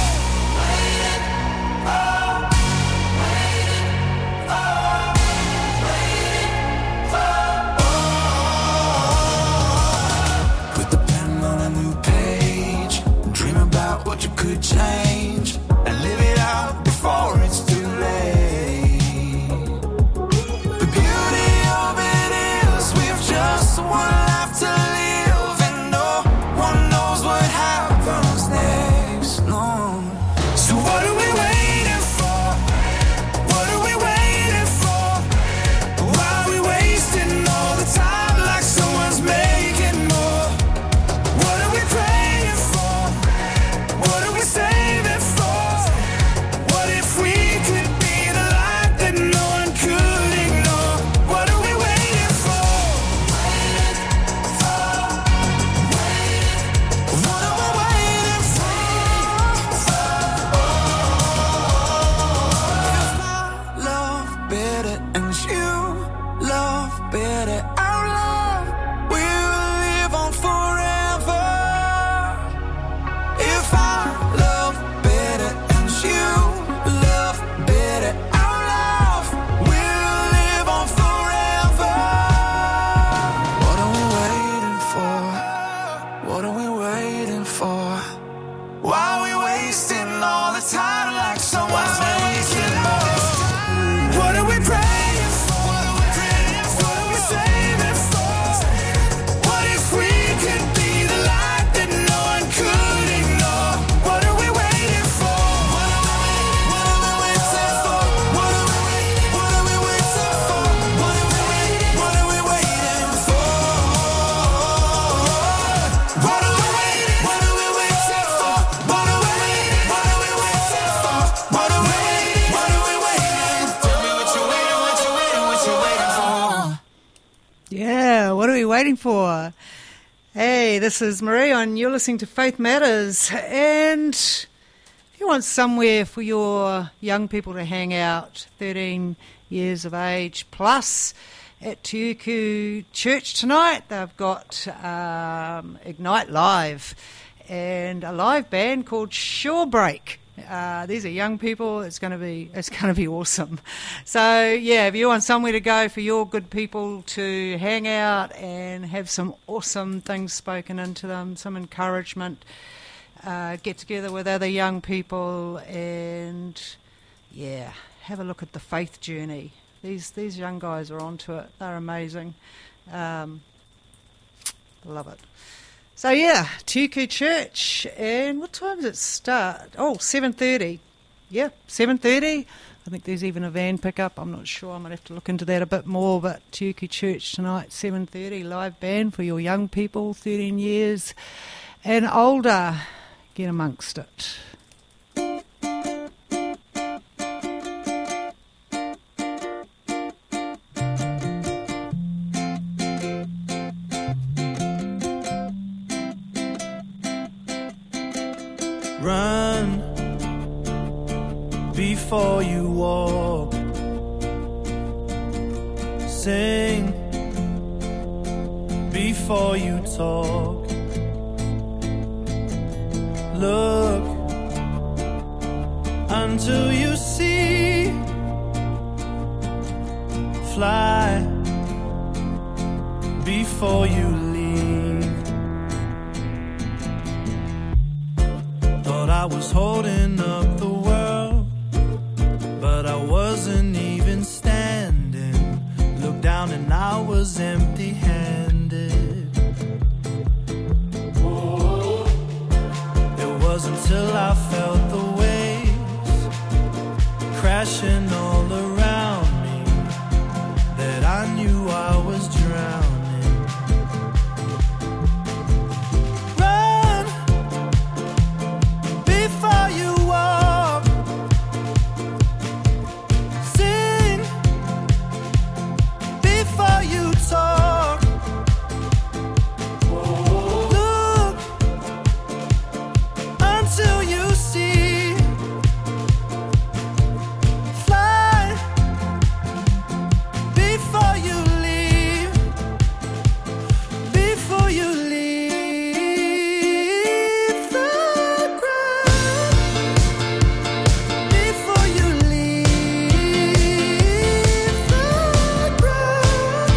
Put the pen on a new page. Dream about what you could change, and live it out before it's too late. The beauty of it is we've just one life to live, and no one knows what happens next. No. So what are we waiting for? What are we waiting for? Why are we wasting all the time like someone's making more? What are we praying for? What are we saving for? What if we could be the light that no one could ignore? What are we waiting for? What are we waiting for? If I love better and you love better, our love will live on forever. If I love better and you love better, our love will live on forever. What are we waiting for? What are we waiting for? Why are we wasting all the time like someone's making more? What are we praying for? What are we saving for? What if we could be the light that no one could ignore? What are we waiting for? What are we waiting for? What are we waiting for? What are we waiting for? What are we waiting for? What are we waiting for? What are we waiting for? What are we waiting for? What are we waiting? Tell me what you're waiting, what you're waiting, what you're waiting for. Yeah, what are we waiting for? Hey, this is Marie, and you're listening to Faith Matters. And if you want somewhere for your young people to hang out, 13 years of age plus, at Tuku Church tonight, they've got Ignite Live and a live band called Shorebreak. These are young people. It's going to be awesome. So yeah, if you want somewhere to go for your good people to hang out and have some awesome things spoken into them, some encouragement, get together with other young people, and yeah, have a look at the faith journey. These young guys are onto it. They're amazing. Love it. So yeah, Tuku Church, and what time does it start? Oh, 7:30. Yeah, 7:30. I think there's even a van pickup. I'm not sure. I might have to look into that a bit more. But Tuku Church tonight, 7:30, live band for your young people, 13 years and older. Get amongst it. Run before you walk. Sing before you talk. Look until you see. Fly before you leave. Thought I was holding up the world, but I wasn't even standing. Looked down and I was empty-handed. It wasn't until I felt the waves crashing all around me that I knew I was drowning. Run before you walk. Sing before you talk. Look until you see. Fly before you leave. Before you leave the ground. Before you leave the ground.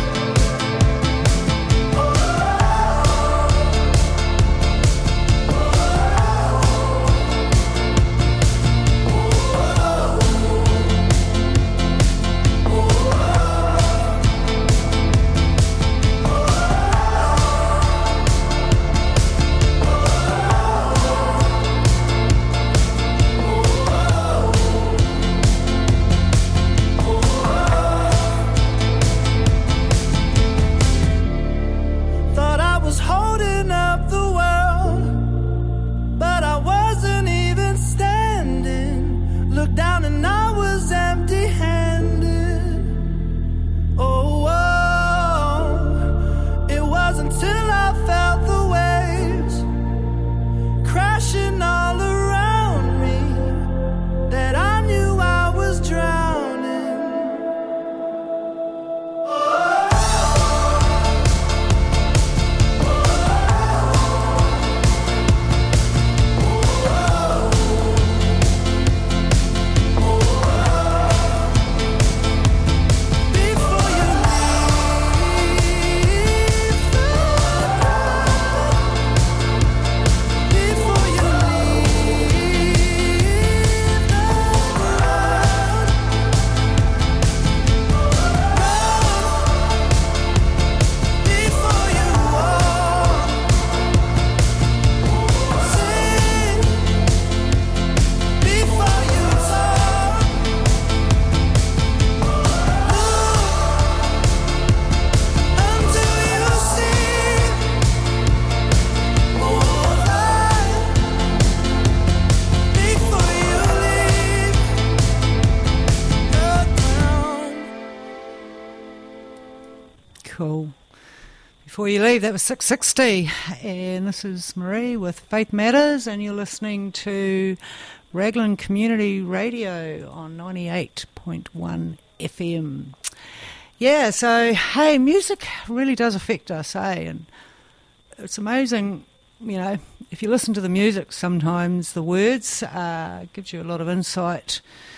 Thought I was holding up the world, but I wasn't even standing. Looked down and I was empty-handed. Oh, it wasn't till I felt the waves crashing all around me that I knew I was drowning. Before you leave the ground. Before you leave the ground. Run before you walk. Sing before you talk. Until you see. Fly before you leave the ground. Cool. Before you leave, that was 660. And this is Marie with Faith Matters, and you're listening to Raglan Community Radio on 98.1 FM. Yeah, so, hey, music really does affect us, eh? And it's amazing, you know, if you listen to the music, sometimes the words gives you a lot of insight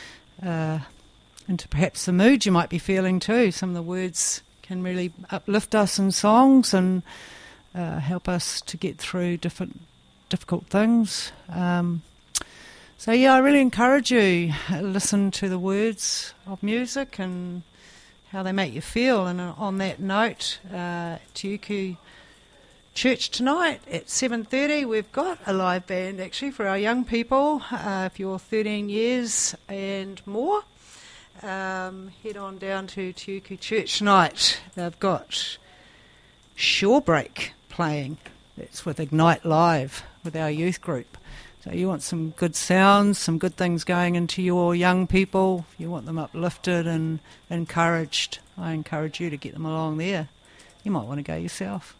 into perhaps the mood you might be feeling too. Some of the words can really uplift us in songs and help us to get through difficult things. So yeah, I really encourage you listen to the words of music and how they make you feel. And on that note, Tiuku Church tonight at 7:30, we've got a live band actually for our young people. If you're 13 years and more, head on down to Tiuku Church tonight. They've got Shorebreak playing. That's with Ignite Live with our youth group. So you want some good sounds, some good things going into your young people. You want them uplifted and encouraged. I encourage you to get them along there. You might want to go yourself.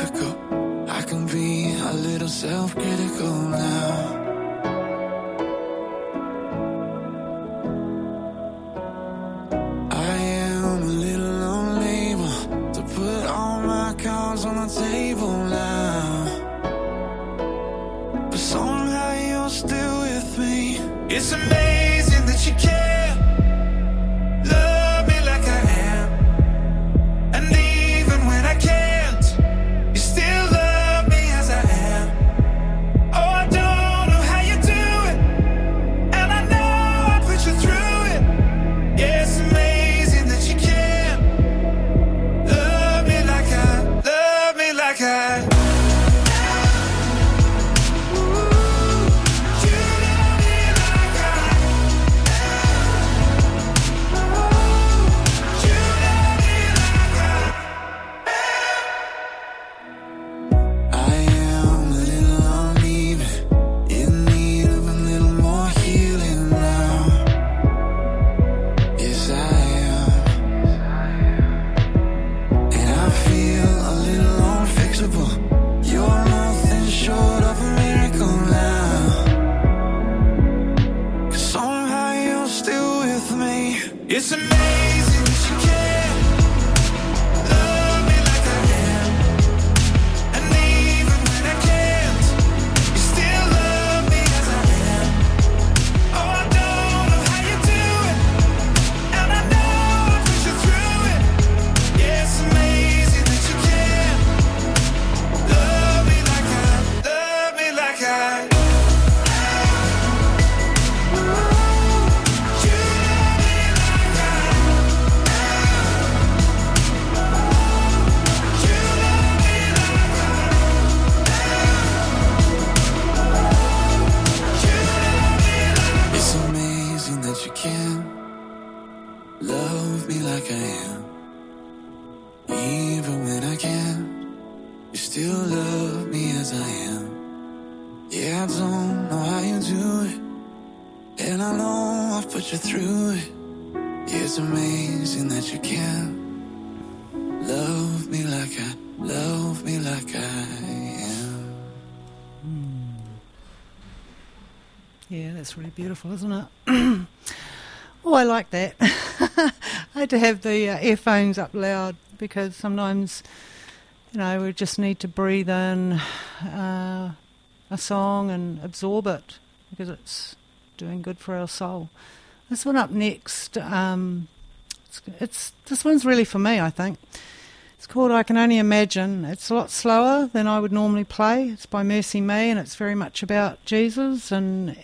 difficult. I can be a little self-critical now. I am a little unable to put all my cards on the table now. But somehow you're still with me. It's amazing that you care. Love me like I am. And even when I can't, you still love me as I am. Oh, I don't know how you do it, and I know I put you through it. Yeah, it's amazing that you can love me like I, love me like I. It's amazing that you can love me like I am. And even when I can't, you still love me as I am. Oh, I don't know how you do it, and I know I put you through it. Yeah, it's amazing that you can love me like I, love me like I. You can love me like I am. Even when I can't, you still love me as I am. Yeah, I don't know how you do it, and I know I've put you through it. Yeah, it's amazing that you can love me like I, love me like I am. Yeah, that's really beautiful, isn't it? Oh, I like that. I had to have the earphones up loud because sometimes, you know, we just need to breathe in a song and absorb it because it's doing good for our soul. This one up next, this one's really for me, I think. It's called I Can Only Imagine. It's a lot slower than I would normally play. It's by Mercy Me, and it's very much about Jesus and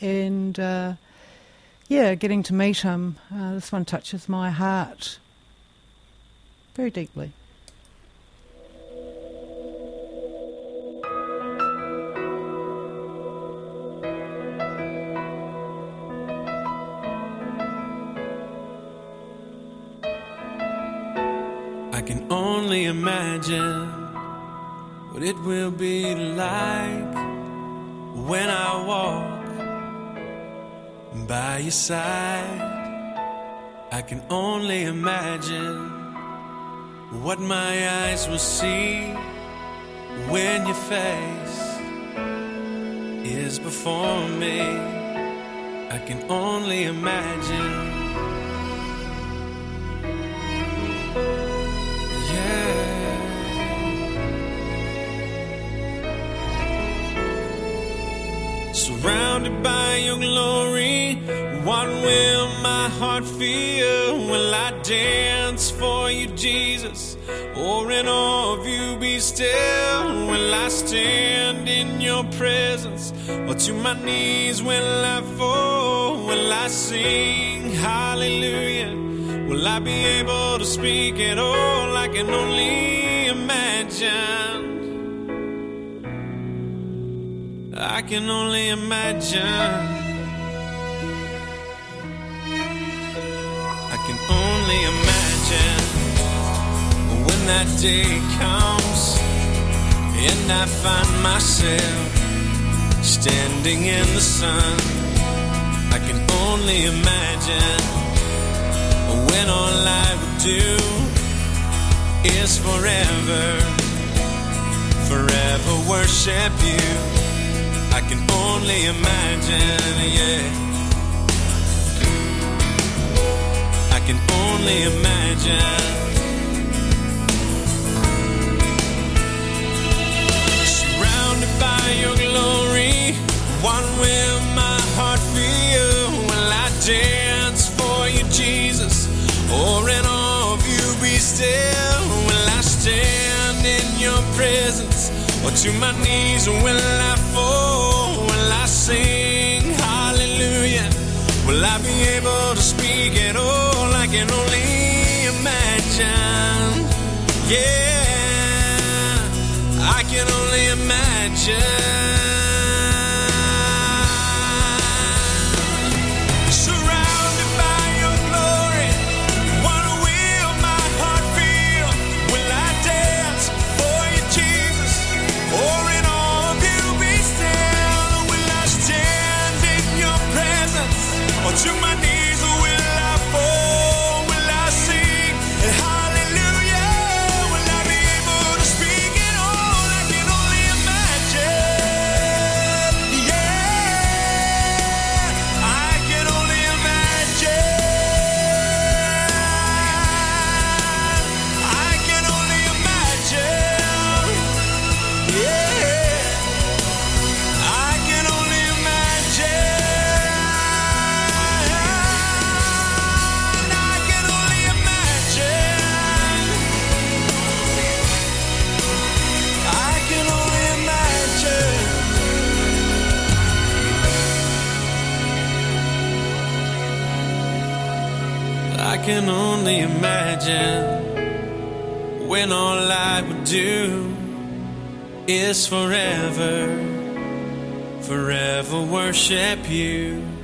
getting to meet him. This one touches my heart very deeply. I can only imagine what it will be like when I walk by your side. I can only imagine what my eyes will see when your face is before me. I can only imagine. Surrounded by your glory, what will my heart feel? Will I dance for you, Jesus? Or in awe of you be still? Will I stand in your presence? Or to my knees will I fall? Will I sing hallelujah? Will I be able to speak at all? I can only imagine. I can only imagine. I can only imagine when that day comes and I find myself standing in the sun. I can only imagine when all I would do is forever forever worship you. I can only imagine, yeah. I can only imagine. Surrounded by your glory, what will my heart feel? Will I dance for you, Jesus? Or in awe of you be still? Will I stand in your presence? Or to my knees will I fall? Will I sing hallelujah? Will I be able to speak at all? I can only imagine. Yeah, I can only imagine. Surrounded by your glory, what will my heart feel? Will I dance for you, Jesus? Or in awe of you be still? Will I stand in your presence? Or to my knees will I fall? Will I sing hallelujah? Will I be able to speak at all? I can only imagine. Yeah, I can only imagine. I can only imagine. Yeah, I can only imagine. I can only imagine. I can only imagine. I can only imagine when all I would do is forever, forever worship you.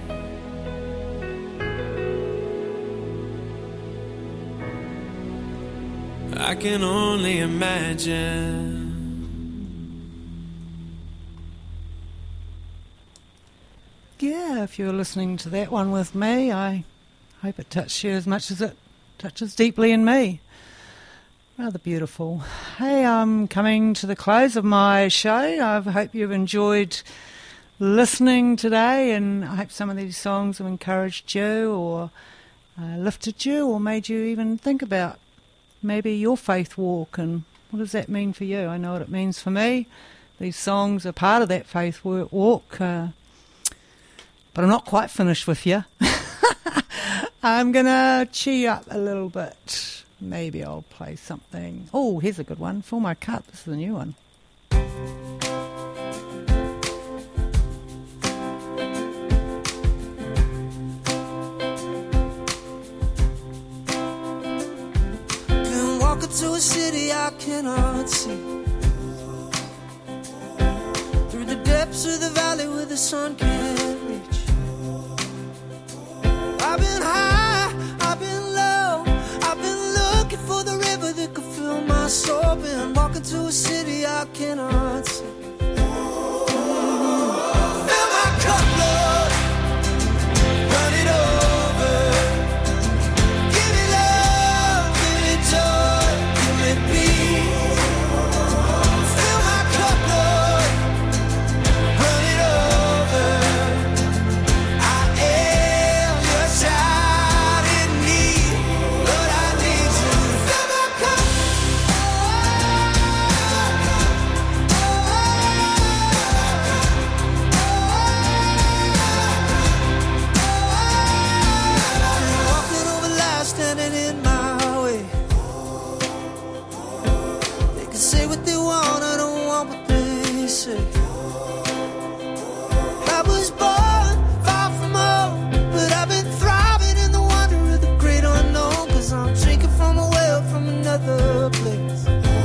I can only imagine. Yeah, if you were listening to that one with me, I hope it touched you as much as it touches deeply in me. Rather beautiful. Hey, I'm coming to the close of my show. I hope you've enjoyed listening today, and I hope some of these songs have encouraged you or lifted you or made you even think about maybe your faith walk and what does that mean for you. I know what it means for me. These songs are part of that faith walk, but I'm not quite finished with you. I'm going to cheer you up a little bit. Maybe I'll play something. Oh, here's a good one. Fill My Cup. This is a new one. Been walking to a city I cannot see, through the depths of the valley where the sun can't reach. I've been high, I've been low, I've been looking for the river that could fill my soul. Been walking to a city I cannot see. Fill my cup, Lord, run it over. Give me love, give me joy, give me peace. Fill my cup, Lord, run it over. I am your child in need, Lord, I need you. Fill my cup. Walking over life, standing in my way. They can say what they want, I don't want what they say. I was born far from home, but I've been thriving in the wonder of the great unknown. 'Cause I'm drinking from a well from another place.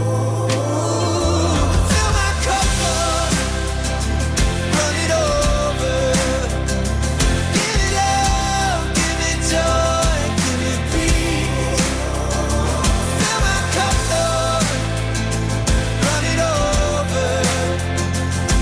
Fill my cup, Lord, run it over. Give me love, give me joy, give me peace. Fill my cup, Lord, run it over. I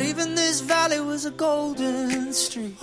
even this valley was a golden street.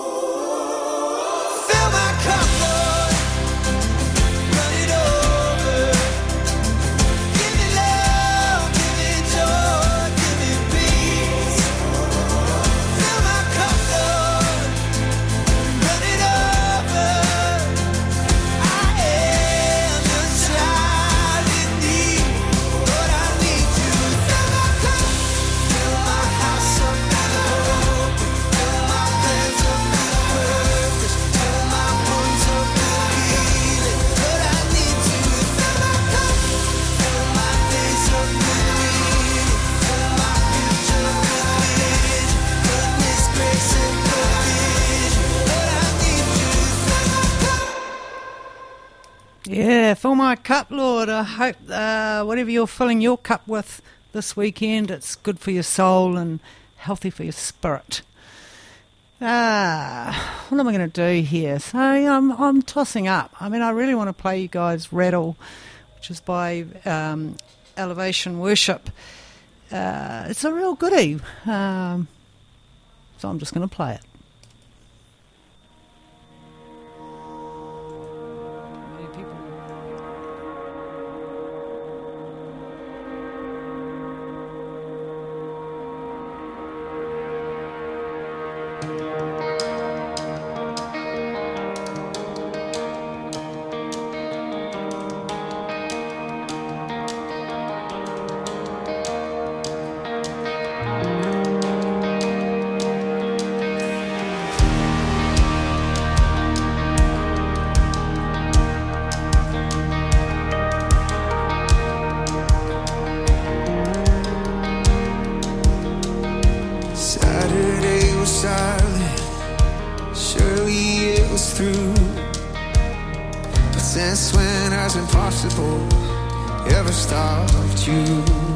Fill my cup, Lord, run it over. Give me love, give me joy, give me peace. Fill my cup, Lord, run it over. I am your child in need. Lord, I need you. Fill my cup, fill my house up with hope, fill my plans up with purpose, fill my wounds up with healing. Lord, I need you. Fill my cup, fill my days up with meaning, fill my future with vision, goodness, grace, and provision. Lord, I need you. Fill my cup. Yeah, fill my cup, Lord. I hope whatever you're filling your cup with this weekend, it's good for your soul and healthy for your spirit. What am I going to do here? So I'm tossing up. I mean, I really want to play you guys Rattle, which is by Elevation Worship. It's a real goodie. So I'm just going to play it. Saturday was silent, surely it was through. But since when has impossible ever stopped you?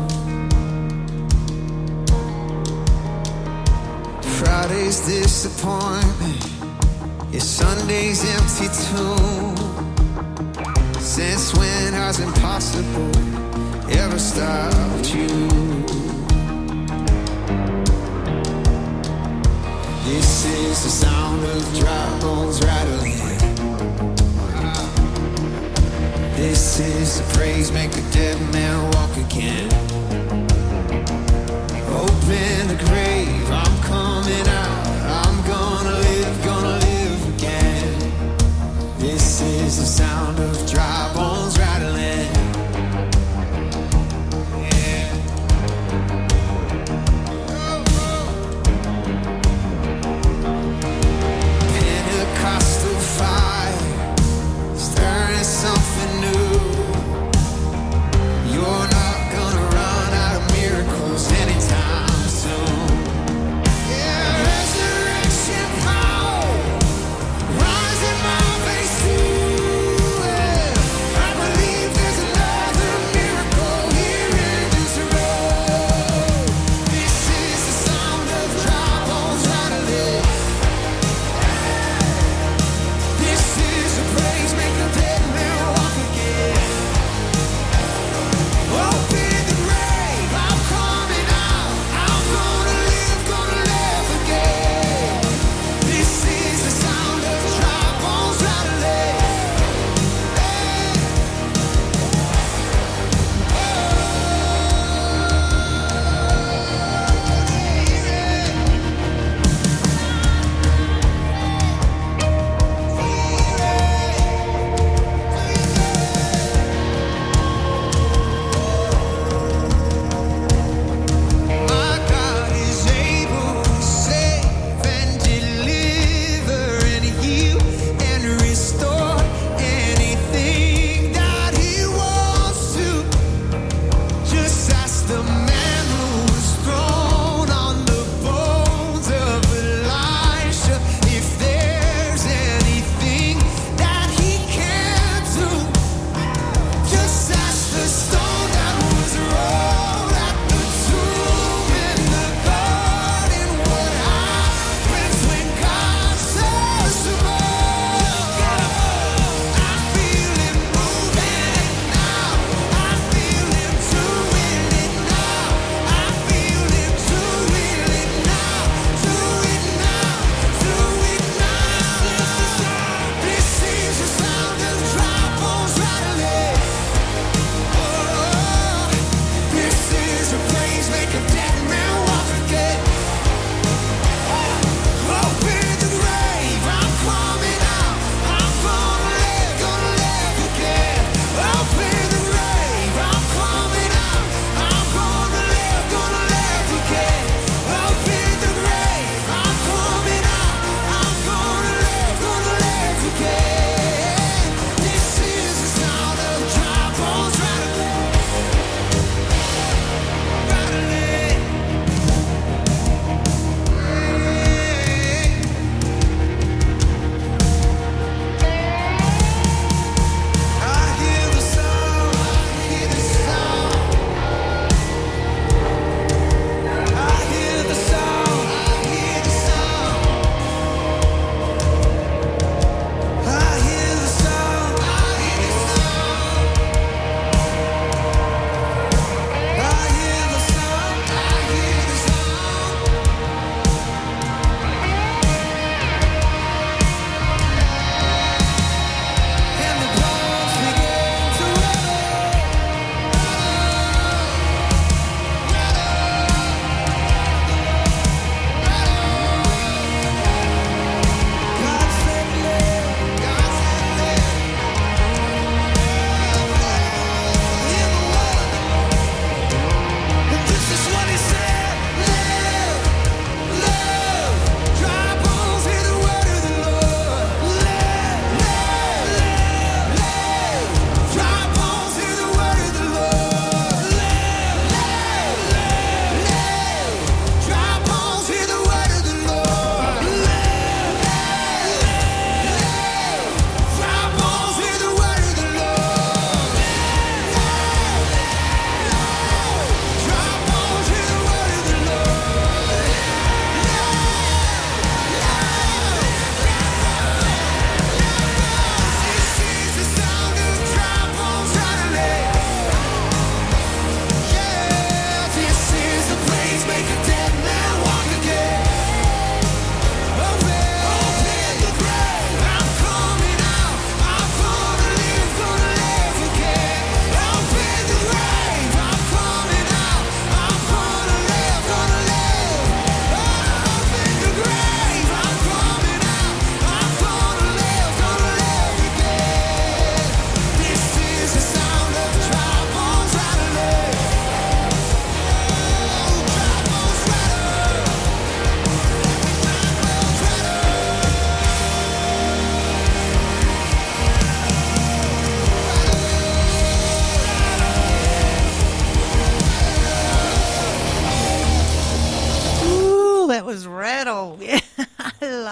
Friday's disappointment, your Sunday's empty too. Since when has impossible ever stopped you? This is the sound of dry bones rattling. This is the praise, make a dead man walk again. Open the grave, I'm coming out. I'm gonna live again. This is the sound of dry bones rattling. Pentecostal fire, stirring something new. You're not gonna run out of miracles anytime soon. Yeah, resurrection power, rising my face through it.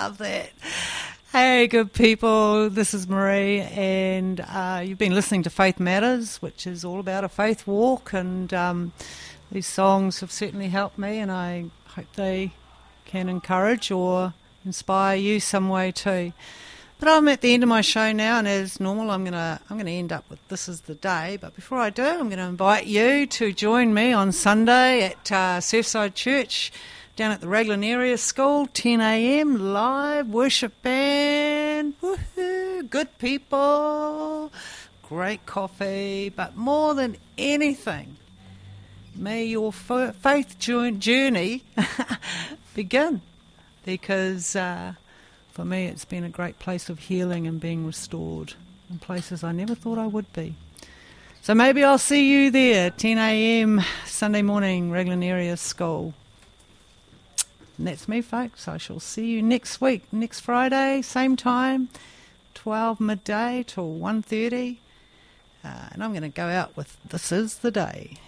love that. Hey, good people, this is Marie, and you've been listening to Faith Matters, which is all about a faith walk, and these songs have certainly helped me, and I hope they can encourage or inspire you some way too. But I'm at the end of my show now, and as normal, I'm gonna end up with This Is the Day. But before I do, I'm going to invite you to join me on Sunday at Surfside Church down at the Raglan Area School, 10 a.m, live worship band, woohoo, good people, great coffee, but more than anything, may your faith journey begin, because for me it's been a great place of healing and being restored in places I never thought I would be. So maybe I'll see you there, 10 a.m, Sunday morning, Raglan Area School. And that's me, folks. I shall see you next week, next Friday, same time, 12 midday till 1:30. And I'm going to go out with This Is the Day.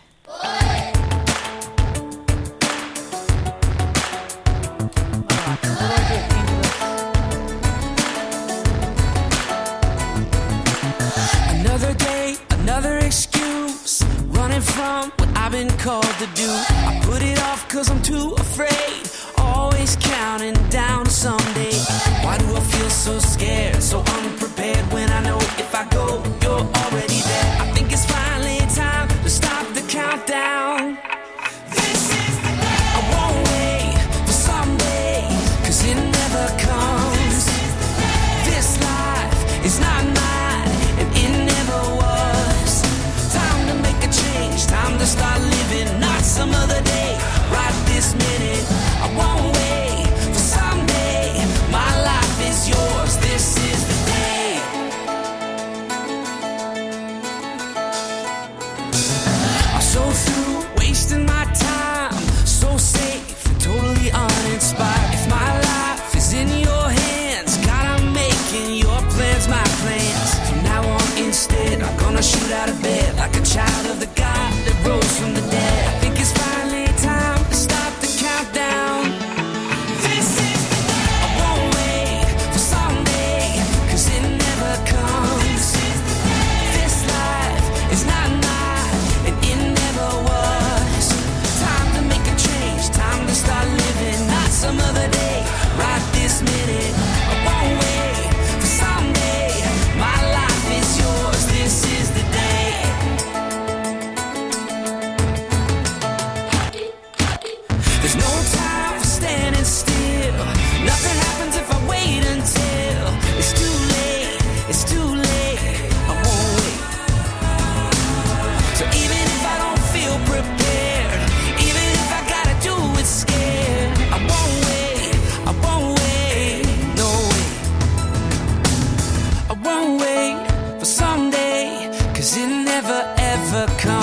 Another day, another excuse, running from what I've been called to do. I put it off 'cause I'm too afraid, always counting down to someday. Why do I feel so scared, so unprepared, when I know if I go, you're already there? I think it's finally time to stop the countdown. This is the day. I won't wait for someday, 'cause it never comes. This life is not mine, and it never was. Time to make a change, time to start living, not some other day, right this minute. I won't wait for someday, my life is yours, this is the day. I'm so through wasting my time, so safe and totally uninspired. If my life is in your hands, God, I'm making your plans my plans. From now on instead, I'm gonna shoot out of bed like a child of the God that rose from the dead. I think it's finally time to stop the countdown. This is the day. I won't wait for someday, 'cause it never comes. This life is not mine, and it never was. Time to make a change, time to start living, not some other day, right this minute. I won't wait for someday, my life is yours, this is the day. There's no time for standing still, nothing happens if I wait until it's too late, it's too late, I won't wait. So even if I don't feel prepared, even if I gotta do it scared, I won't wait, no way. I won't wait for someday, 'cause it never ever comes.